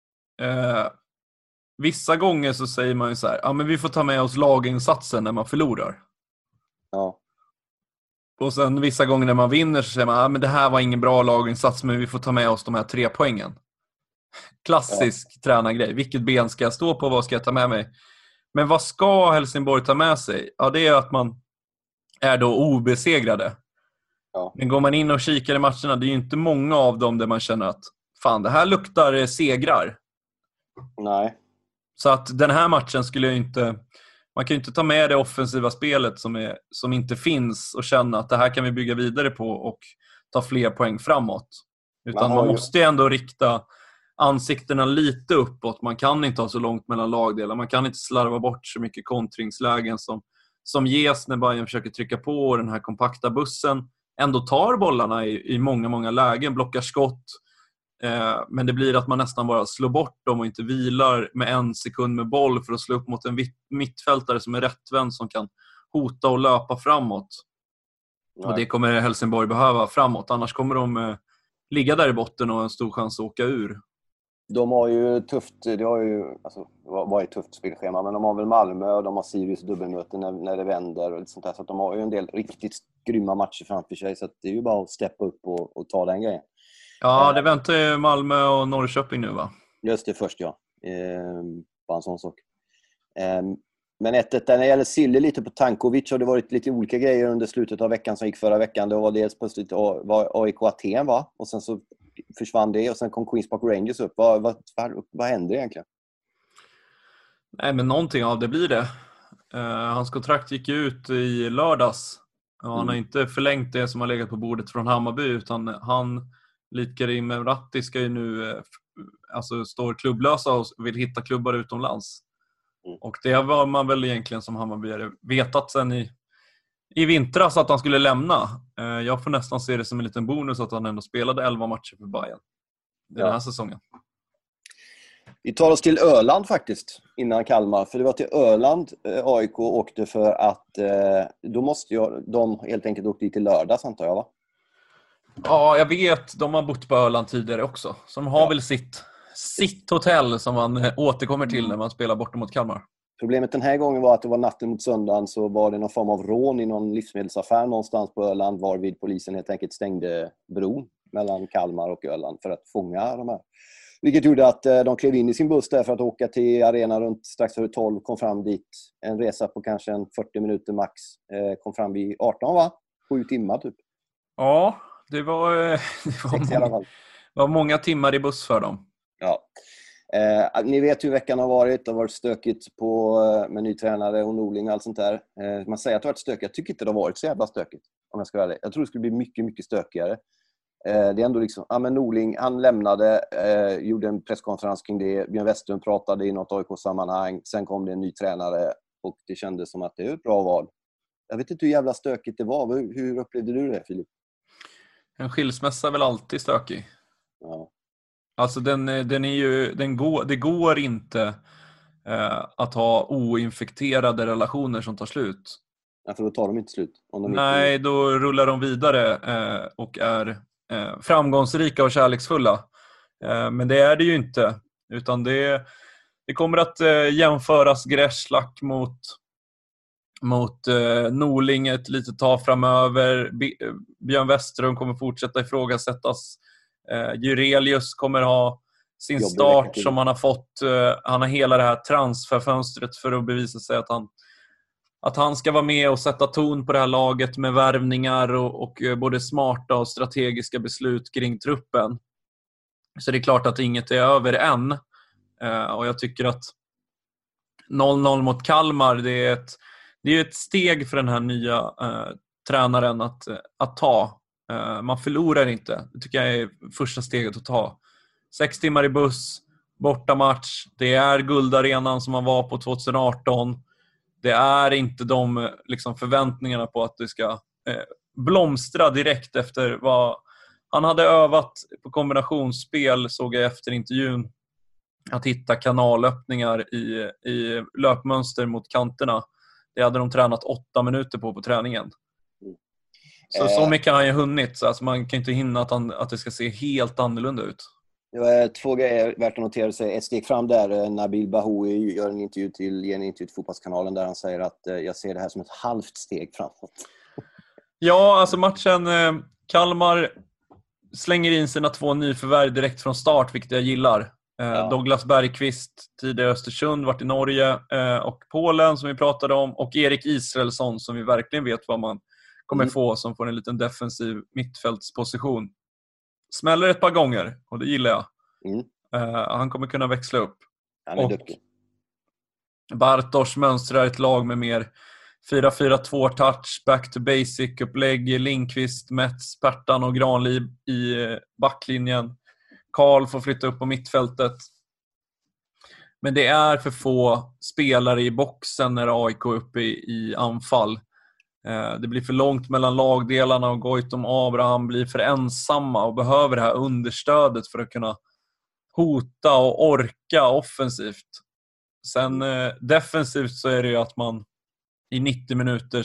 vissa gånger så säger man ju så här, ja men vi får ta med oss laginsatsen när man förlorar. Ja. Och sen vissa gånger när man vinner så säger man, ja men det här var ingen bra laginsats, men vi får ta med oss de här 3 poängen. Klassisk tränargrej. Vilket ben ska jag stå på? Vad ska jag ta med mig? Men vad ska Helsingborg ta med sig? Ja, det är att man är då obesegrade. Ja. Men går man in och kikar i matcherna, det är ju inte många av dem där man känner att fan, det här luktar segrar. Nej. Så att den här matchen skulle jag inte... Man kan ju inte ta med det offensiva spelet som inte finns och känna att det här kan vi bygga vidare på och ta fler poäng framåt. Utan man måste ju ändå rikta ansiktena lite uppåt. Man kan inte ha så långt mellan lagdelar. Man kan inte slarva bort så mycket kontringslägen som ges när Bayern försöker trycka på, och den här kompakta bussen ändå tar bollarna i många, många lägen, blockar skott. Men det blir att man nästan bara slår bort dem och inte vilar med 1 sekund med boll för att slå upp mot en mittfältare som är rättvänd, som kan hota och löpa framåt. Nej. Och det kommer Helsingborg behöva framåt. Annars kommer de ligga där i botten och en stor chans att åka ur. De har ju tufft, det har ju, alltså, vad är tufft spelschema, men de har väl Malmö och de har Sirius dubbelmöten när det vänder och sånt där, så att de har ju en del riktigt grymma matcher framför sig, så att det är ju bara att steppa upp och ta den grejen. Ja, det väntar ju Malmö och Norrköping nu, va? Just det, först ja. Bara en sån sak. Men när det gäller Sille lite på Tankovic har det varit lite olika grejer under slutet av veckan som gick förra veckan. Det var dels plötsligt AIK Aten, va? Och sen så försvann det och sen kom Queens Park Rangers upp. Vad händer egentligen? Nej, men någonting av det blir det. Hans kontrakt gick ut i lördags. Han har inte förlängt det som har legat på bordet från Hammarby, utan han, Litkarim Ratti, ska ju nu står klubblösa och vill hitta klubbar utomlands. Och det var man väl egentligen som Hammarby vetat sen i vintras att han skulle lämna. Jag får nästan se det som en liten bonus att han ändå spelade 11 matcher för Bayern den här säsongen. Vi tar oss till Öland faktiskt innan Kalmar. För det var till Öland AIK åkte för att då måste de helt enkelt åka dit till lördags, antar jag, va? Ja, jag vet. De har bott på Öland tidigare också. Så de har väl sitt hotell som man återkommer till när man spelar borta mot Kalmar. Problemet den här gången var att det var natten mot söndagen, så var det någon form av rån i någon livsmedelsaffär någonstans på Öland, varvid polisen helt enkelt stängde bron mellan Kalmar och Öland för att fånga de här. Vilket gjorde att de klev in i sin buss där för att åka till arenan runt strax över 12, kom fram dit. En resa på kanske 40 minuter max. Kom fram vid 18, va? 7 timmar typ. Ja, det var många timmar i buss för dem. Ja. Ni vet hur veckan har varit. Det har varit stökigt med ny tränare och Norling och allt sånt där. Man säger att det har varit stökigt. Jag tycker inte det har varit så jävla stökigt, om jag ska vara ärlig. Jag tror det skulle bli mycket, mycket stökigare. Det är ändå liksom, men Norling, han lämnade, gjorde en presskonferens kring det. Björn Westerlund pratade i något AIK-sammanhang. Sen kom det en ny tränare och det kändes som att det är ett bra val. Jag vet inte hur jävla stökigt det var. Hur upplevde du det, Filip? En skilsmässa är väl alltid stökig. Ja. Alltså det går inte att ha oinfekterade relationer som tar slut. Ja, för då tar de inte slut. Nej, då rullar de vidare och är framgångsrika och kärleksfulla. Men det är det ju inte. Utan det kommer att jämföras Gräslak mot Norling ett litet tag framöver. Björn Westerlund kommer fortsätta ifrågasättas. Jurelius kommer ha sin start som han har fått. Han har hela det här transferfönstret för att bevisa sig att han ska vara med och sätta ton på det här laget med värvningar och både smarta och strategiska beslut kring truppen. Så det är klart att inget är över än. Och jag tycker att 0-0 mot Kalmar, det är ett steg för den här nya tränaren att ta. Man förlorar inte. Det tycker jag är första steget att ta. 6 timmar i buss, bortamatch. Det är guldarenan som man var på 2018. Det är inte de liksom förväntningarna på att det ska blomstra direkt efter vad han hade övat på kombinationsspel, såg jag efter intervjun. Att hitta kanalöppningar i löpmönster mot kanterna. Det hade de tränat 8 minuter på träningen. Så mycket har han ju hunnit. Så alltså man kan inte hinna att det ska se helt annorlunda ut. Det var 2 grejer värt att notera sig. Ett steg fram där, Nabil Bahoui ger en intervju till Fotbollskanalen där han säger att jag ser det här som ett halvt steg framåt. Ja, alltså matchen Kalmar slänger in sina 2 nyförvärv direkt från start, vilket jag gillar. Douglas Bergqvist, tidigare Östersund, varit i Norge och Polen som vi pratade om, och Erik Israelsson som vi verkligen vet vad man kommer få, som får en liten defensiv mittfältsposition. Smäller ett par gånger och det gillar jag. Han kommer kunna växla upp. Och Bartosz mönstrar ett lag med mer 4-4-2 touch, back to basic upplägg. Lindqvist, Mets, Pertan och Granliv i backlinjen. Karl får flytta upp på mittfältet. Men det är för få spelare i boxen när AIK är uppe i anfall. Det blir för långt mellan lagdelarna och Goitom och Abraham blir för ensamma och behöver det här understödet för att kunna hota och orka offensivt. Sen defensivt så är det ju att man i 90 minuter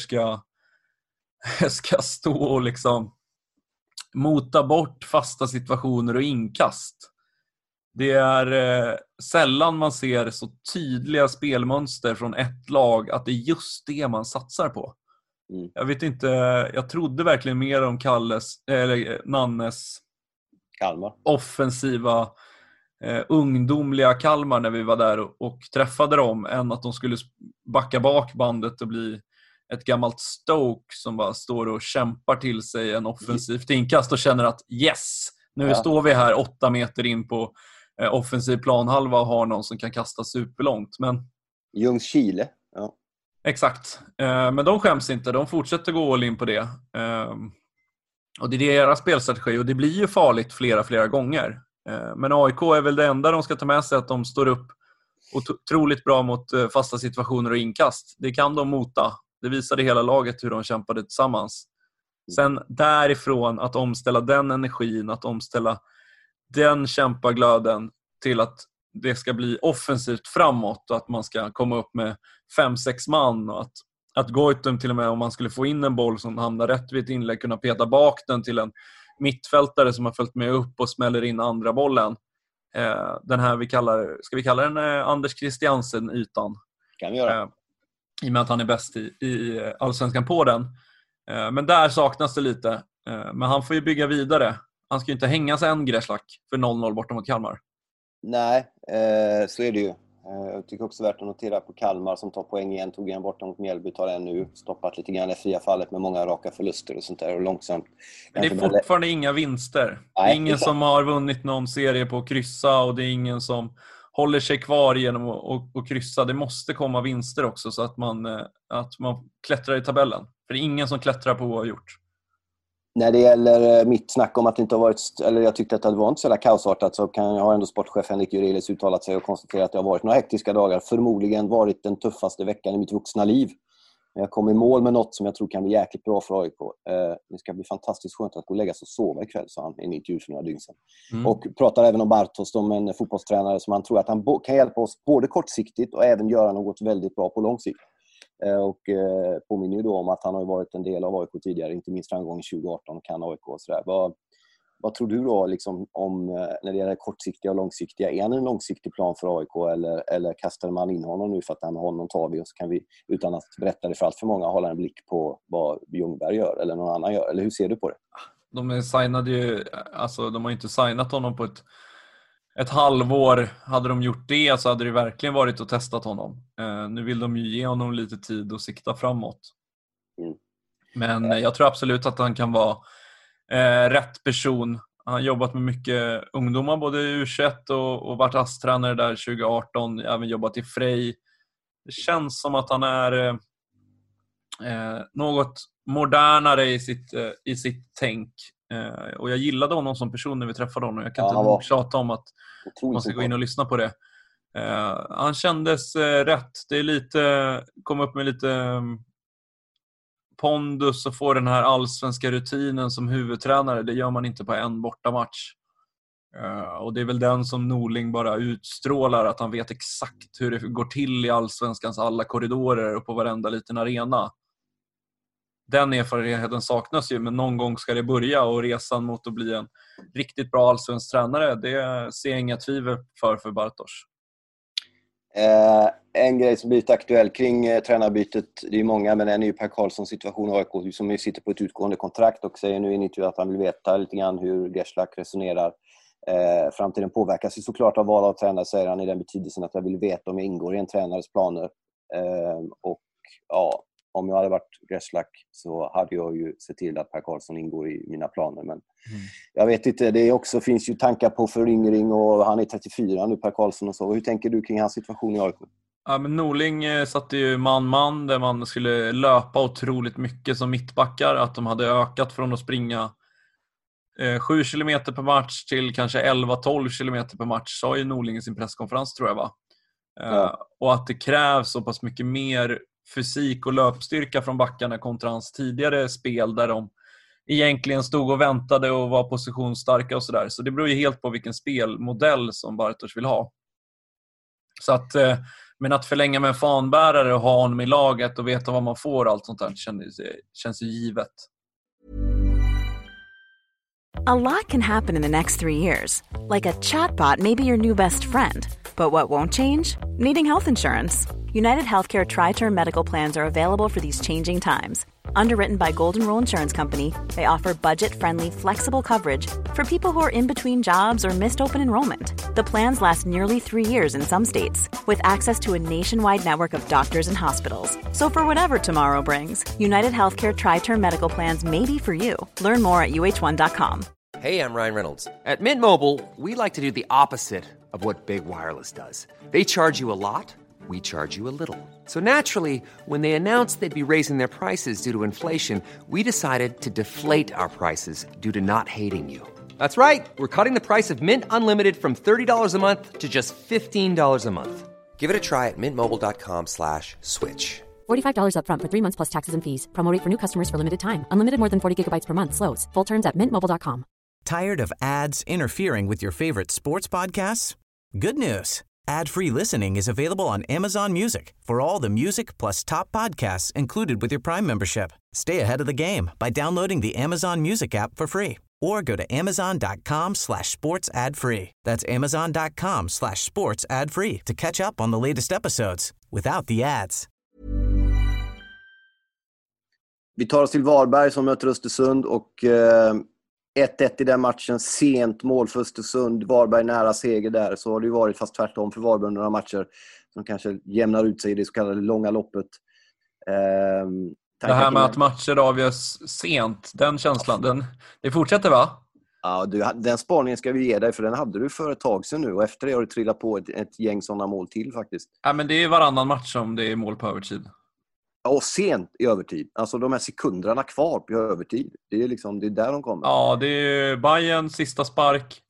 ska stå och liksom mota bort fasta situationer och inkast. Det är sällan man ser så tydliga spelmönster från ett lag att det är just det man satsar på. Jag vet inte, jag trodde verkligen mer om Nannes Kalmar offensiva ungdomliga Kalmar när vi var där och träffade dem, än att de skulle backa bak bandet och bli ett gammalt Stoke som bara står och kämpar till sig en offensivt inkast och känner att yes, nu står vi här 8 meter in på offensiv planhalva och har någon som kan kasta superlångt. Men Ljungskile. Ja. Exakt. Men de skäms inte. De fortsätter gå all in på det. Och det är deras spelstrategi. Och det blir ju farligt flera gånger. Men AIK är väl det enda de ska ta med sig, att de står upp otroligt bra mot fasta situationer och inkast. Det kan de mota. Det visade hela laget hur de kämpade tillsammans. Sen därifrån att omställa den energin, att omställa den kämpaglöden till att det ska bli offensivt framåt och att man ska komma upp med 5-6 man och att Goitom till och med, om man skulle få in en boll som hamnar rätt vid ett inlägg, kunna peta bak den till en mittfältare som har följt med upp och smäller in andra bollen. Den här ska vi kalla den Anders Christiansen-ytan. Kan vi göra. I och med att han är bäst i Allsvenskan på den. Men där saknas det lite. Men han får ju bygga vidare. Han ska ju inte hänga sig en Gräslak för 0-0 borta mot Kalmar. Nej, så är det ju. Jag tycker också värt att notera på Kalmar som tar poäng igen. Tog igen borta mot Mjällby, tar en nu. Stoppat lite grann det fria fallet med många raka förluster och sånt där. Och långsamt. Men det är fortfarande inga vinster. Nej, det är ingen som har vunnit någon serie på att kryssa. Och det är ingen som håller sig kvar genom att kryssa. Det måste komma vinster också så att man klättrar i tabellen. För det är ingen som klättrar på oavgjort. När det gäller mitt snack om att det inte har varit, eller jag tyckte att det var inte så jävla kaosartat, så har ändå sportchef Henrik Jurelius uttalat sig och konstaterat att det har varit några hektiska dagar. Förmodligen varit den tuffaste veckan i mitt vuxna liv. Men jag kom i mål med något som jag tror kan bli jäkligt bra för AIK. Det ska bli fantastiskt skönt att gå och lägga sig och sova ikväll, sa han i en intervju för några dygn sedan. Och pratar även om Bartos, om en fotbollstränare som han tror att han kan hjälpa oss både kortsiktigt och även göra något väldigt bra på lång sikt. Och påminner ju då om att han har varit en del av AIK tidigare, inte minst framgången 2018 och kan AIK och sådär. Vad tror du då liksom om när det gäller kortsiktiga och långsiktiga? Är han en långsiktig plan för AIK eller kastar man in honom nu för att med honom tar vi och så kan vi, utan att berätta det för allt för många, hålla en blick på vad Ljungberg gör eller någon annan gör? Eller hur ser du på det? De signade ju, alltså de har inte signat honom på ett halvår. Hade de gjort det så hade det verkligen varit att testat honom. Nu vill de ju ge honom lite tid och sikta framåt. Men jag tror absolut att han kan vara rätt person. Han har jobbat med mycket ungdomar, både i U21 och varit ASS-tränare där 2018. Även jobbat i Frej. Det känns som att han är något modernare i sitt tänk. Och jag gillade honom som person när vi träffade honom. Jag kan inte nog tjata om att man ska gå in och lyssna på det. Han kändes rätt. Det är kom upp med lite pondus och få den här allsvenska rutinen som huvudtränare. Det gör man inte på en bortamatch. Och det är väl den som Norling bara utstrålar, att han vet exakt hur det går till i allsvenskans alla korridorer och på varenda liten arena. Den erfarenheten saknas ju, men någon gång ska det börja, och resan mot att bli en riktigt bra allsvensk tränare, det ser jag inga tvivel för Bartosz. En grej som blivit aktuell kring tränarbytet, det är många, men en är ju Per Karlssons situation i AIK, som ju sitter på ett utgående kontrakt och säger nu i en intervju att han vill veta lite grann hur Gerslak resonerar. Framtiden påverkas ju såklart av val av tränare, säger han, i den betydelsen att jag vill veta om jag ingår i en tränares planer. Och ja, om jag hade varit Gerslak så hade jag ju sett till att Per Karlsson ingår i mina planer. Men jag vet inte, det också finns ju tankar på föryngring, och han är 34 nu, Per Karlsson, och så. Hur tänker du kring hans situation i AIK? Ja, men Norling satte ju man där man skulle löpa otroligt mycket som mittbackar. Att de hade ökat från att springa 7 kilometer per match till kanske 11-12 kilometer per match, sa ju Norling i sin presskonferens, tror jag, va? Och att det krävs så pass mycket mer fysik och löpstyrka från backarna kontra hans tidigare spel, där de egentligen stod och väntade och var positionsstarka och sådär. Så det beror ju helt på vilken spelmodell som Bartosz vill ha. Så att, men att förlänga med en fanbärare och ha honom i laget och veta vad man får, allt sånt där känns ju givet. A lot can happen in the next 3 years. Like a chatbot may be your new best friend. But what won't change? Needing health insurance. United Healthcare Tri-Term Medical Plans are available for these changing times. Underwritten by Golden Rule Insurance Company, they offer budget-friendly, flexible coverage for people who are in between jobs or missed open enrollment. The plans last nearly 3 years in some states, with access to a nationwide network of doctors and hospitals. So for whatever tomorrow brings, United Healthcare Tri-Term Medical Plans may be for you. Learn more at uh1.com. Hey, I'm Ryan Reynolds. At Mint Mobile, we like to do the opposite of what Big Wireless does. They charge you a lot, we charge you a little. So naturally, when they announced they'd be raising their prices due to inflation, we decided to deflate our prices due to not hating you. That's right. We're cutting the price of Mint Unlimited from $30 a month to just $15 a month. Give it a try at mintmobile.com/switch. $45 up front for 3 months plus taxes and fees. Promo rate for new customers for limited time. Unlimited more than 40 gigabytes per month. Slows full terms at mintmobile.com. Tired of ads interfering with your favorite sports podcasts? Good news. Ad-free listening is available on Amazon Music for all the music plus top podcasts included with your Prime membership. Stay ahead of the game by downloading the Amazon Music app for free or go to amazon.com/sports ad free. That's amazon.com/sports ad free to catch up on the latest episodes without the ads. Vi tar oss till Varberg som möter Östersund och 1-1 i den matchen. Sent mål för Östersund. Varberg nära seger där. Så har det ju varit fast tvärtom för Varberg under några matcher som kanske jämnar ut sig i det så kallade långa loppet. Det här med att matcher avgörs sent, den känslan, det fortsätter va? Ja, den spaningen ska vi ge dig för den hade du för ett tag sedan nu och efter det har du trillat på ett gäng sådana mål till faktiskt. Ja, men det är varannan match som det är mål på övertid. Ja, och sent i övertid. Alltså de här sekunderna kvar på övertid. Det är liksom, det är där de kommer. Ja, det är Bayern sista spark,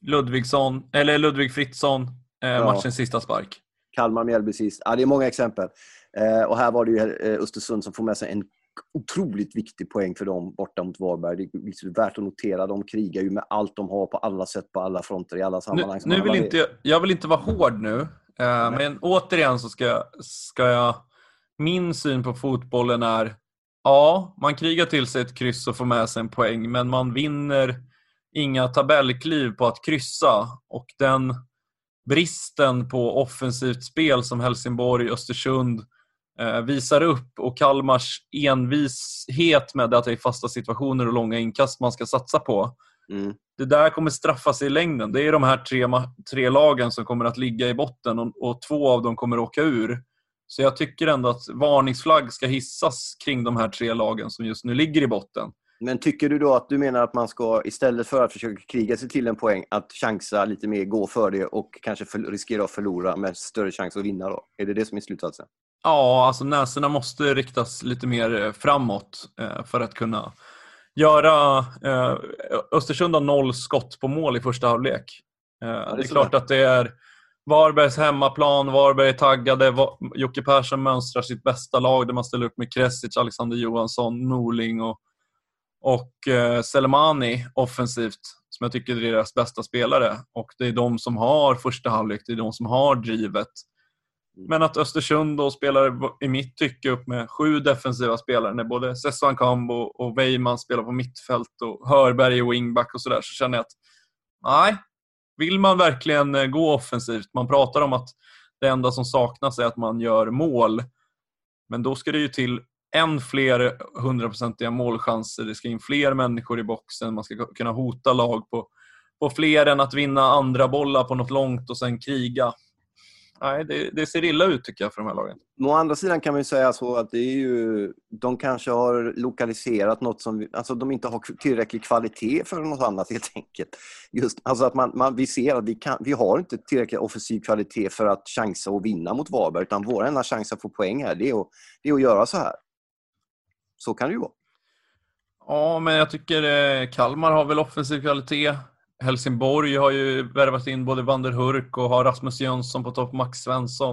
Ludvig Fritzson, matchens sista spark. Kalmar Mjällby sist. Ja, det är många exempel. Och här var det ju Östersund som får med sig en otroligt viktig poäng för dem borta mot Varberg. Det är värt att notera. De krigar ju med allt de har på alla sätt, på alla fronter, i alla sammanhang. Jag vill inte vara hård nu. Men återigen så ska jag... Min syn på fotbollen är, ja, man krigar till sig ett kryss och får med sig en poäng, men man vinner inga tabellkliv på att kryssa. Och den bristen på offensivt spel som Helsingborg, Östersund visar upp och Kalmars envishet med att det är fasta situationer och långa inkast man ska satsa på. Det där kommer straffa sig i längden. Det är de här tre lagen som kommer att ligga i botten och 2 av dem kommer åka ur. Så jag tycker ändå att varningsflagg ska hissas kring de här 3 lagen som just nu ligger i botten. Men tycker du då att du menar att man ska istället för att försöka kriga sig till en poäng att chansa lite mer, gå för det och kanske riskera att förlora med större chans att vinna då? Är det som är slutsatsen? Ja, alltså näsorna måste riktas lite mer framåt för att kunna göra... Östersund har 0 skott på mål i första halvlek. Det är klart att det är Varbergs hemmaplan, Varberg är taggade, Jocke Persson mönstrar sitt bästa lag där man ställer upp med Kresic, Alexander Johansson, Norling och Selemani offensivt, som jag tycker är deras bästa spelare. Och det är de som har första halvlek, det är de som har drivet. Men att Östersund då spelar i mitt tycke upp med 7 defensiva spelare, när både Sessan Kambo och Weimann spelar på mittfält och Hörberg och wingback och sådär, så känner jag att nej, vill man verkligen gå offensivt? Man pratar om att det enda som saknas är att man gör mål. Men då ska det ju till än fler 100-procentiga målchanser. Det ska in fler människor i boxen. Man ska kunna hota lag på fler än att vinna andra bollar på något långt och sen kriga. Nej, det ser illa ut tycker jag för de här lagen. Å andra sidan kan man ju säga så att det är ju, de kanske har lokaliserat något som, alltså de inte har tillräcklig kvalitet för något annat helt enkelt. Just, alltså att vi ser att vi har inte tillräcklig offensiv kvalitet för att chansa och vinna mot Varberg, utan vår enda chans att få poäng här, det är att göra så här. Så kan det ju vara. Ja, men jag tycker Kalmar har väl offensiv kvalitet. Helsingborg har ju värvat in både Van der Hurk och har Rasmus Jönsson på topp, Max Svensson.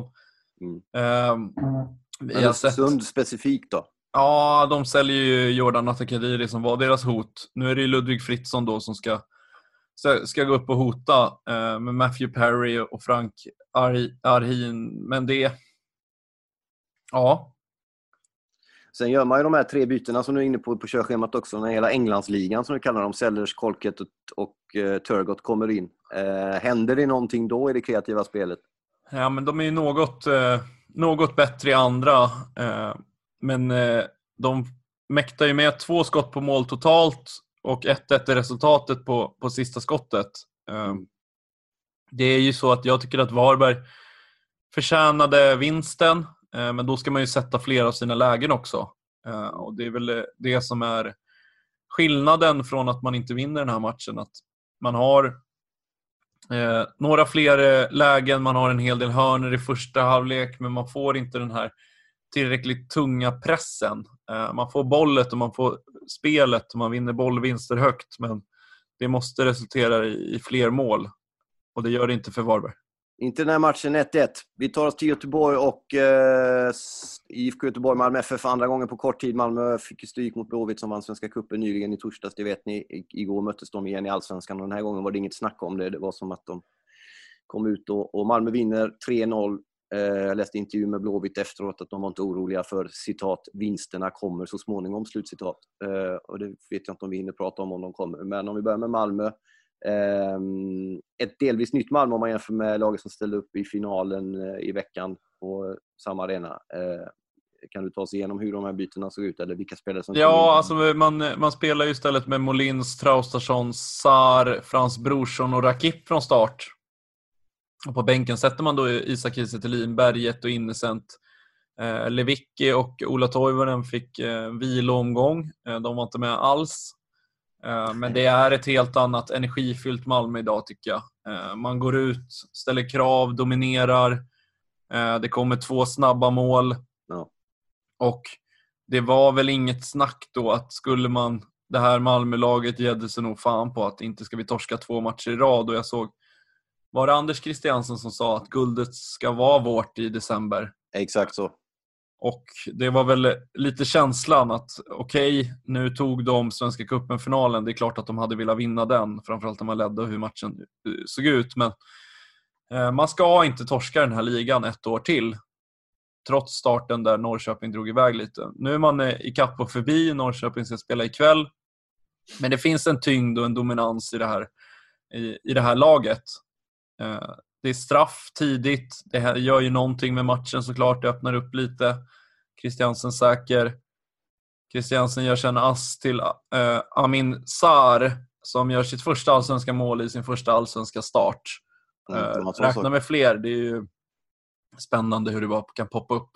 Vi har sett specifikt då. Ja, de säljer ju Jordan Atakadiri som var deras hot. Nu är det ju Ludvig Fritzson då som ska gå upp och hota med Matthew Perry och Frank Arhin. Men det... Ja. Sen gör man ju de här 3 bytena som du är inne på körschemat också, när hela Englandsligan som vi kallar dem, Sellers, Colkett och Turgott kommer in. Händer det någonting då i det kreativa spelet? Ja, men de är ju något bättre i andra. Men mäktar ju med 2 skott på mål totalt och 1-1 är resultatet på sista skottet. Det är ju så att jag tycker att Varberg förtjänade vinsten, men då ska man ju sätta fler av sina lägen också. Och det är väl det som är skillnaden från att man inte vinner den här matchen, att man har några fler lägen, man har en hel del hörnor i första halvlek, men man får inte den här tillräckligt tunga pressen. Man får bollet och man får spelet och man vinner bollvinster högt, men det måste resultera i fler mål, och det gör det inte för Varberg. Inte den här matchen 1-1. Vi tar oss till Göteborg och IFK Göteborg, Malmö FF för andra gången på kort tid. Malmö fick stryk mot Blåvitt som vann Svenska cupen nyligen i torsdags, det vet ni. Igår möttes de igen i Allsvenskan och den här gången var det inget snack om det. Det var som att de kom ut och Malmö vinner 3-0. Jag läste intervju med Blåvitt efteråt att de var inte oroliga för, citat, vinsterna kommer så småningom, slutcitat. Och det vet jag inte om vi hinner prata om de kommer. Men om vi börjar med Malmö. Ett delvis nytt Malmö om man jämför med laget som ställde upp i finalen i veckan på samma arena. Kan du ta oss igenom hur de här bytena såg ut eller vilka spelare som... Ja, alltså man spelar ju istället med Molins, Traustason, Sar, Frans Brorsson och Rakip från start. Och på bänken sätter man då Isak Kiese Thelin, Berget och Innocent. Lewicki och Ola Toivonen fick viloomgång. De var inte med alls. Men det är ett helt annat energifyllt Malmö idag, tycker jag. Man går ut, ställer krav, dominerar. Det kommer 2 snabba mål. Ja. Och det var väl inget snack då att skulle man, det här Malmö-laget gällde sig nog fan på att inte ska vi torska 2 matcher i rad. Och jag såg, var det Anders Christiansen som sa att guldet ska vara vårt i december? Exakt så. Och det var väl lite känslan att okej, nu tog de Svenska cupen-finalen. Det är klart att de hade velat vinna den, framförallt när man ledde och hur matchen såg ut. Men man ska inte torska den här ligan 1 år till, trots starten där Norrköping drog iväg lite. Nu är man i kapp och förbi. Norrköping ska spela ikväll. Men det finns en tyngd och en dominans i det här laget. Det är straff tidigt. Det här gör ju någonting med matchen såklart. Det öppnar upp lite. Christiansen säker. Christiansen gör sig en ass till Amin Sar, som gör sitt första allsvenska mål i sin första allsvenska start. Räkna med fler. Det är ju spännande hur det bara kan poppa upp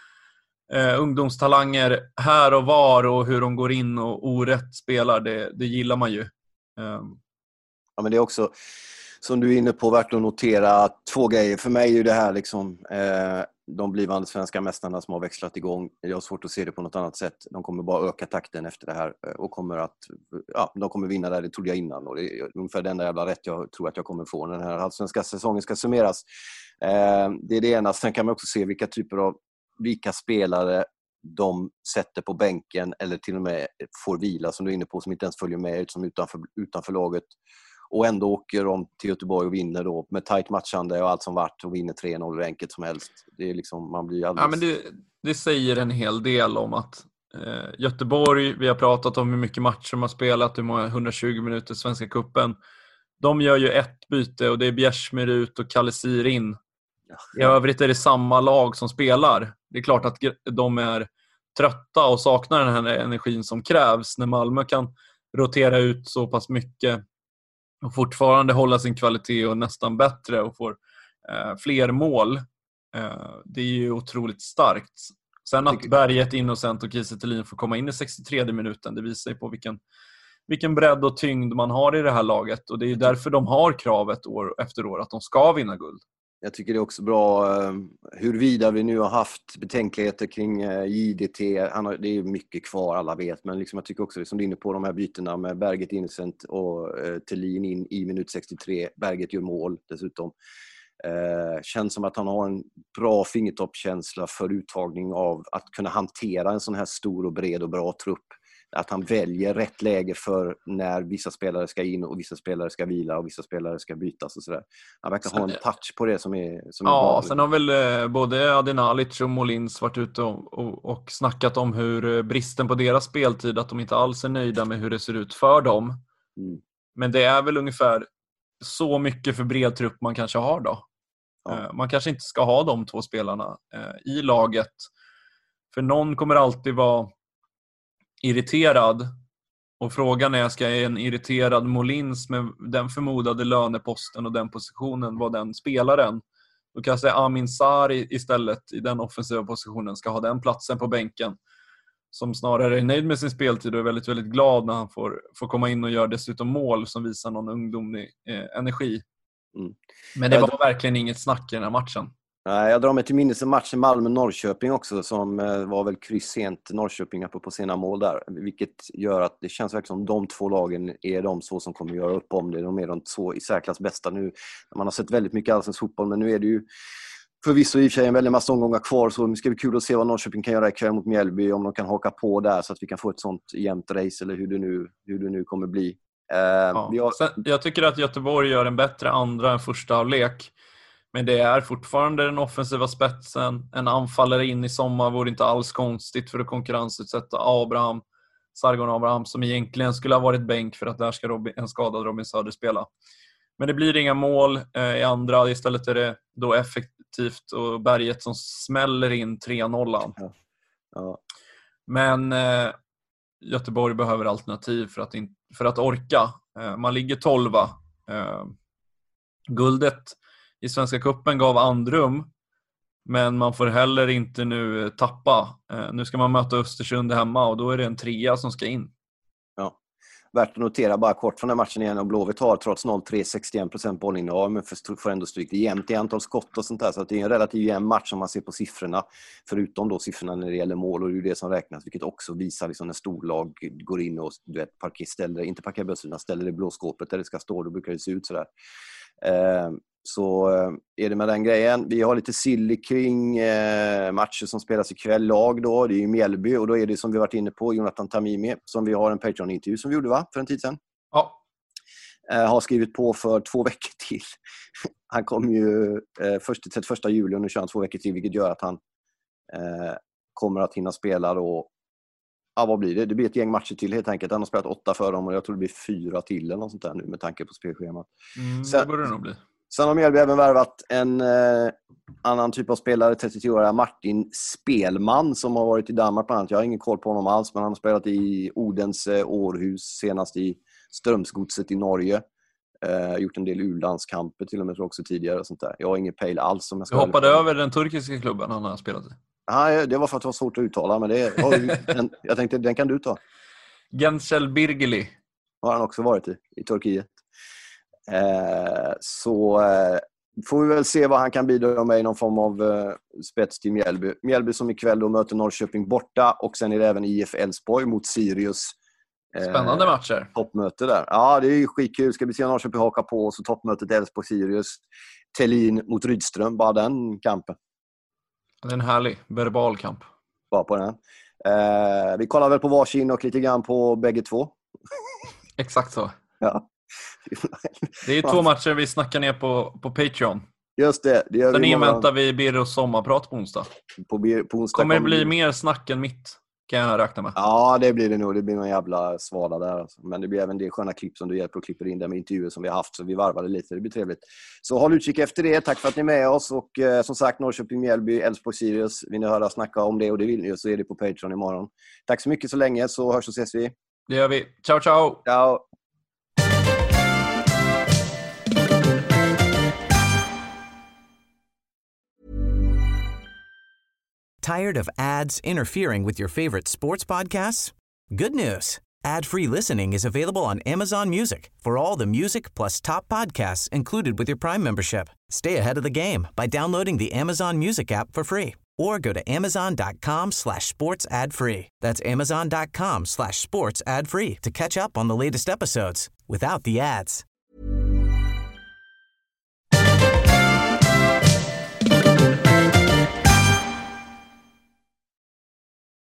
ungdomstalanger här och var, och hur de går in och orätt spelar. Det gillar man ju. Ja, men det är också, som du är inne på, värt att notera 2 grejer. För mig är ju det här liksom, de blivande svenska mästarna som har växlat igång. Jag har svårt att se det på något annat sätt. De kommer bara öka takten efter det här och de kommer vinna där, det trodde jag innan. Och det är ungefär den där jävla rätt jag tror att jag kommer få när den här allsvenska säsongen ska summeras. Det är det ena. Sen kan man också se vilka spelare de sätter på bänken eller till och med får vila, som du är inne på, som inte ens följer med ut, som utanför laget. Och ändå åker de till Göteborg och vinner då med tajt matchande och allt som vart, och vinner 3-0 hur enkelt som helst. Det är liksom, man blir alldeles... Ja, men det säger en hel del om att Göteborg, vi har pratat om hur mycket matcher de har spelat, hur många 120 minuter Svenska cupen. De gör ju 1 byte och det är Bjärsmyr ut och Kalle Sir in. I övrigt är det samma lag som spelar. Det är klart att de är trötta och saknar den här energin som krävs när Malmö kan rotera ut så pass mycket och fortfarande hålla sin kvalitet och nästan bättre och får fler mål. Det är ju otroligt starkt. Sen att Berget, Innocent och Kiese Thelin får komma in i 63 minuten, det visar ju på vilken bredd och tyngd man har i det här laget. Och det är ju därför de har kravet år efter år att de ska vinna guld. Jag tycker det är också bra huruvida vi nu har haft betänkligheter kring JDT. Det är mycket kvar, alla vet. Men liksom jag tycker också, som du är inne på, de här bytena med Berget, Innocent och Thelin in i minut 63. Berget gör mål dessutom. Känns som att han har en bra fingertoppkänsla för uttagning av att kunna hantera en sån här stor och bred och bra trupp. Att han väljer rätt läge för när vissa spelare ska in och vissa spelare ska vila och vissa spelare ska bytas och sådär. Han verkar ha en touch på det som är bra. Sen har väl både Adinalic och Molins varit ute och snackat om hur bristen på deras speltid, att de inte alls är nöjda med hur det ser ut för dem. Mm. Men det är väl ungefär så mycket för bred trupp man kanske har då. Ja. Man kanske inte ska ha de 2 spelarna i laget. För någon kommer alltid vara irriterad. Och frågan är, ska en irriterad Molins med den förmodade löneposten och den positionen vara den spelaren? Då kan jag säga Amin Sarri istället i den offensiva positionen ska ha den platsen på bänken. Som snarare är nöjd med sin speltid och är väldigt, väldigt glad när han får komma in och göra dessutom mål som visar någon ungdomlig energi. Men det var verkligen inget snack i den här matchen. Nej, jag drar mig till minnes en match i Malmö-Norrköping också som var väl kryss sent Norrköping på sena mål där. Vilket gör att det känns verkligen som de två lagen är de två som kommer göra upp om det. De är de två i särklass bästa nu. Man har sett väldigt mycket allsvensk fotboll, men nu är det ju förvisso i och för sig en väldigt massa omgångar kvar, så det ska bli kul att se vad Norrköping kan göra ikväll mot Mjällby, om de kan haka på där så att vi kan få ett sånt jämnt race eller hur det nu kommer bli. Jag tycker att Göteborg gör en bättre andra än första halvlek. Men det är fortfarande den offensiva spetsen. En anfallare in i sommar vore inte alls konstigt för att konkurrensutsätta Sargon Abraham, som egentligen skulle ha varit bänk för att där ska en skadad Robin Söder spela. Men det blir inga mål i andra. Istället är det då effektivt och Berget som smäller in 3-0. Ja. Men Göteborg behöver alternativ för att orka. Man ligger 12. Guldet i Svenska cupen gav andrum, men man får heller inte nu tappa. Nu ska man möta Östersund hemma och då är det en 3 som ska in. Ja. Värt att notera bara kort från den matchen igen, och Blåvitt har trots 0-3 61% bollinnehav, men får ändå stryk. Det är jämnt i antal skott och sånt där, så att det är en relativt jämn match som man ser på siffrorna, förutom då siffrorna när det gäller mål, och det är det som räknas, vilket också visar liksom när storlag går in och parkerar bussen, ställer det blåskåpet där det ska stå, då brukar det se ut sådär. Så är det med den grejen. Vi har lite silly kring matcher som spelas ikväll lag då. Det är ju Mjällby, och då är det som vi varit inne på Jonathan Tamimi, som vi har en Patreon-intervju som vi gjorde för en tid sedan. Ja. Har skrivit på för 2 veckor till. Han kom ju först till 31 juli och nu kör han 2 veckor till, vilket gör att han kommer att hinna spela då. Ja, vad blir det? Det blir ett gäng matcher till helt enkelt. Han har spelat 8 för dem och jag tror det blir 4 till eller något sånt där nu med tanke på spelschemat. Det borde det nog bli. Sen har Mjällby även värvat en annan typ av spelare, 33-åriga Martin Spelman, som har varit i Danmark bland annat. Jag har ingen koll på honom alls, men han har spelat i Odense Århus, senast i Strömsgodset i Norge. Gjort en del u-landskamper till och med, tror också tidigare och sånt där. Jag har ingen pejl alls. Som jag hoppade över den turkiska klubben han har spelat i. Ja, det var för att det var svårt att uttala, men jag tänkte den kan du ta. Gençlerbirliği har han också varit i Turkiet. Så får vi väl se vad han kan bidra med i någon form av spets till Mjällby. Mjällby som ikväll då möter Norrköping borta, och sen är det även IF Elfsborg mot Sirius. Spännande matcher. Toppmöte där. Ja, det är ju skitkul. Ska vi se Norrköping haka på, och så toppmötet Elfsborg-Sirius. Tellin mot Rydström, bara den kampen. Det är en härlig verbal kamp. Bara på den. Vi kollar väl på varsin och lite grann på bägge två. Exakt så. Ja. Det är 2 matcher vi snackar ner på Patreon. Just det. Sen inväntar vi Birros sommarprat på onsdag. På onsdag kommer det bli mer snack än mitt, kan jag räkna med. Ja, det blir det nog. Det blir någon jävla svala där. Alltså. Men det blir även det sköna klipp som du hjälper och klipper in där med intervjuer som vi har haft. Så vi varvade lite. Det blir trevligt. Så håll utkik efter det. Tack för att ni är med oss. Och som sagt, Norrköping, Mjällby, Elfsborg, Sirius. Vill ni höra snacka om det, och det vill ni, så är det på Patreon imorgon. Tack så mycket så länge, så hörs och ses vi. Det gör vi. Ciao, ciao! Ciao! Tired of ads interfering with your favorite sports podcasts? Good news. Ad-free listening is available on Amazon Music for all the music plus top podcasts included with your Prime membership. Stay ahead of the game by downloading the Amazon Music app for free or go to amazon.com/sports ad free. That's amazon.com/sports ad free to catch up on the latest episodes without the ads.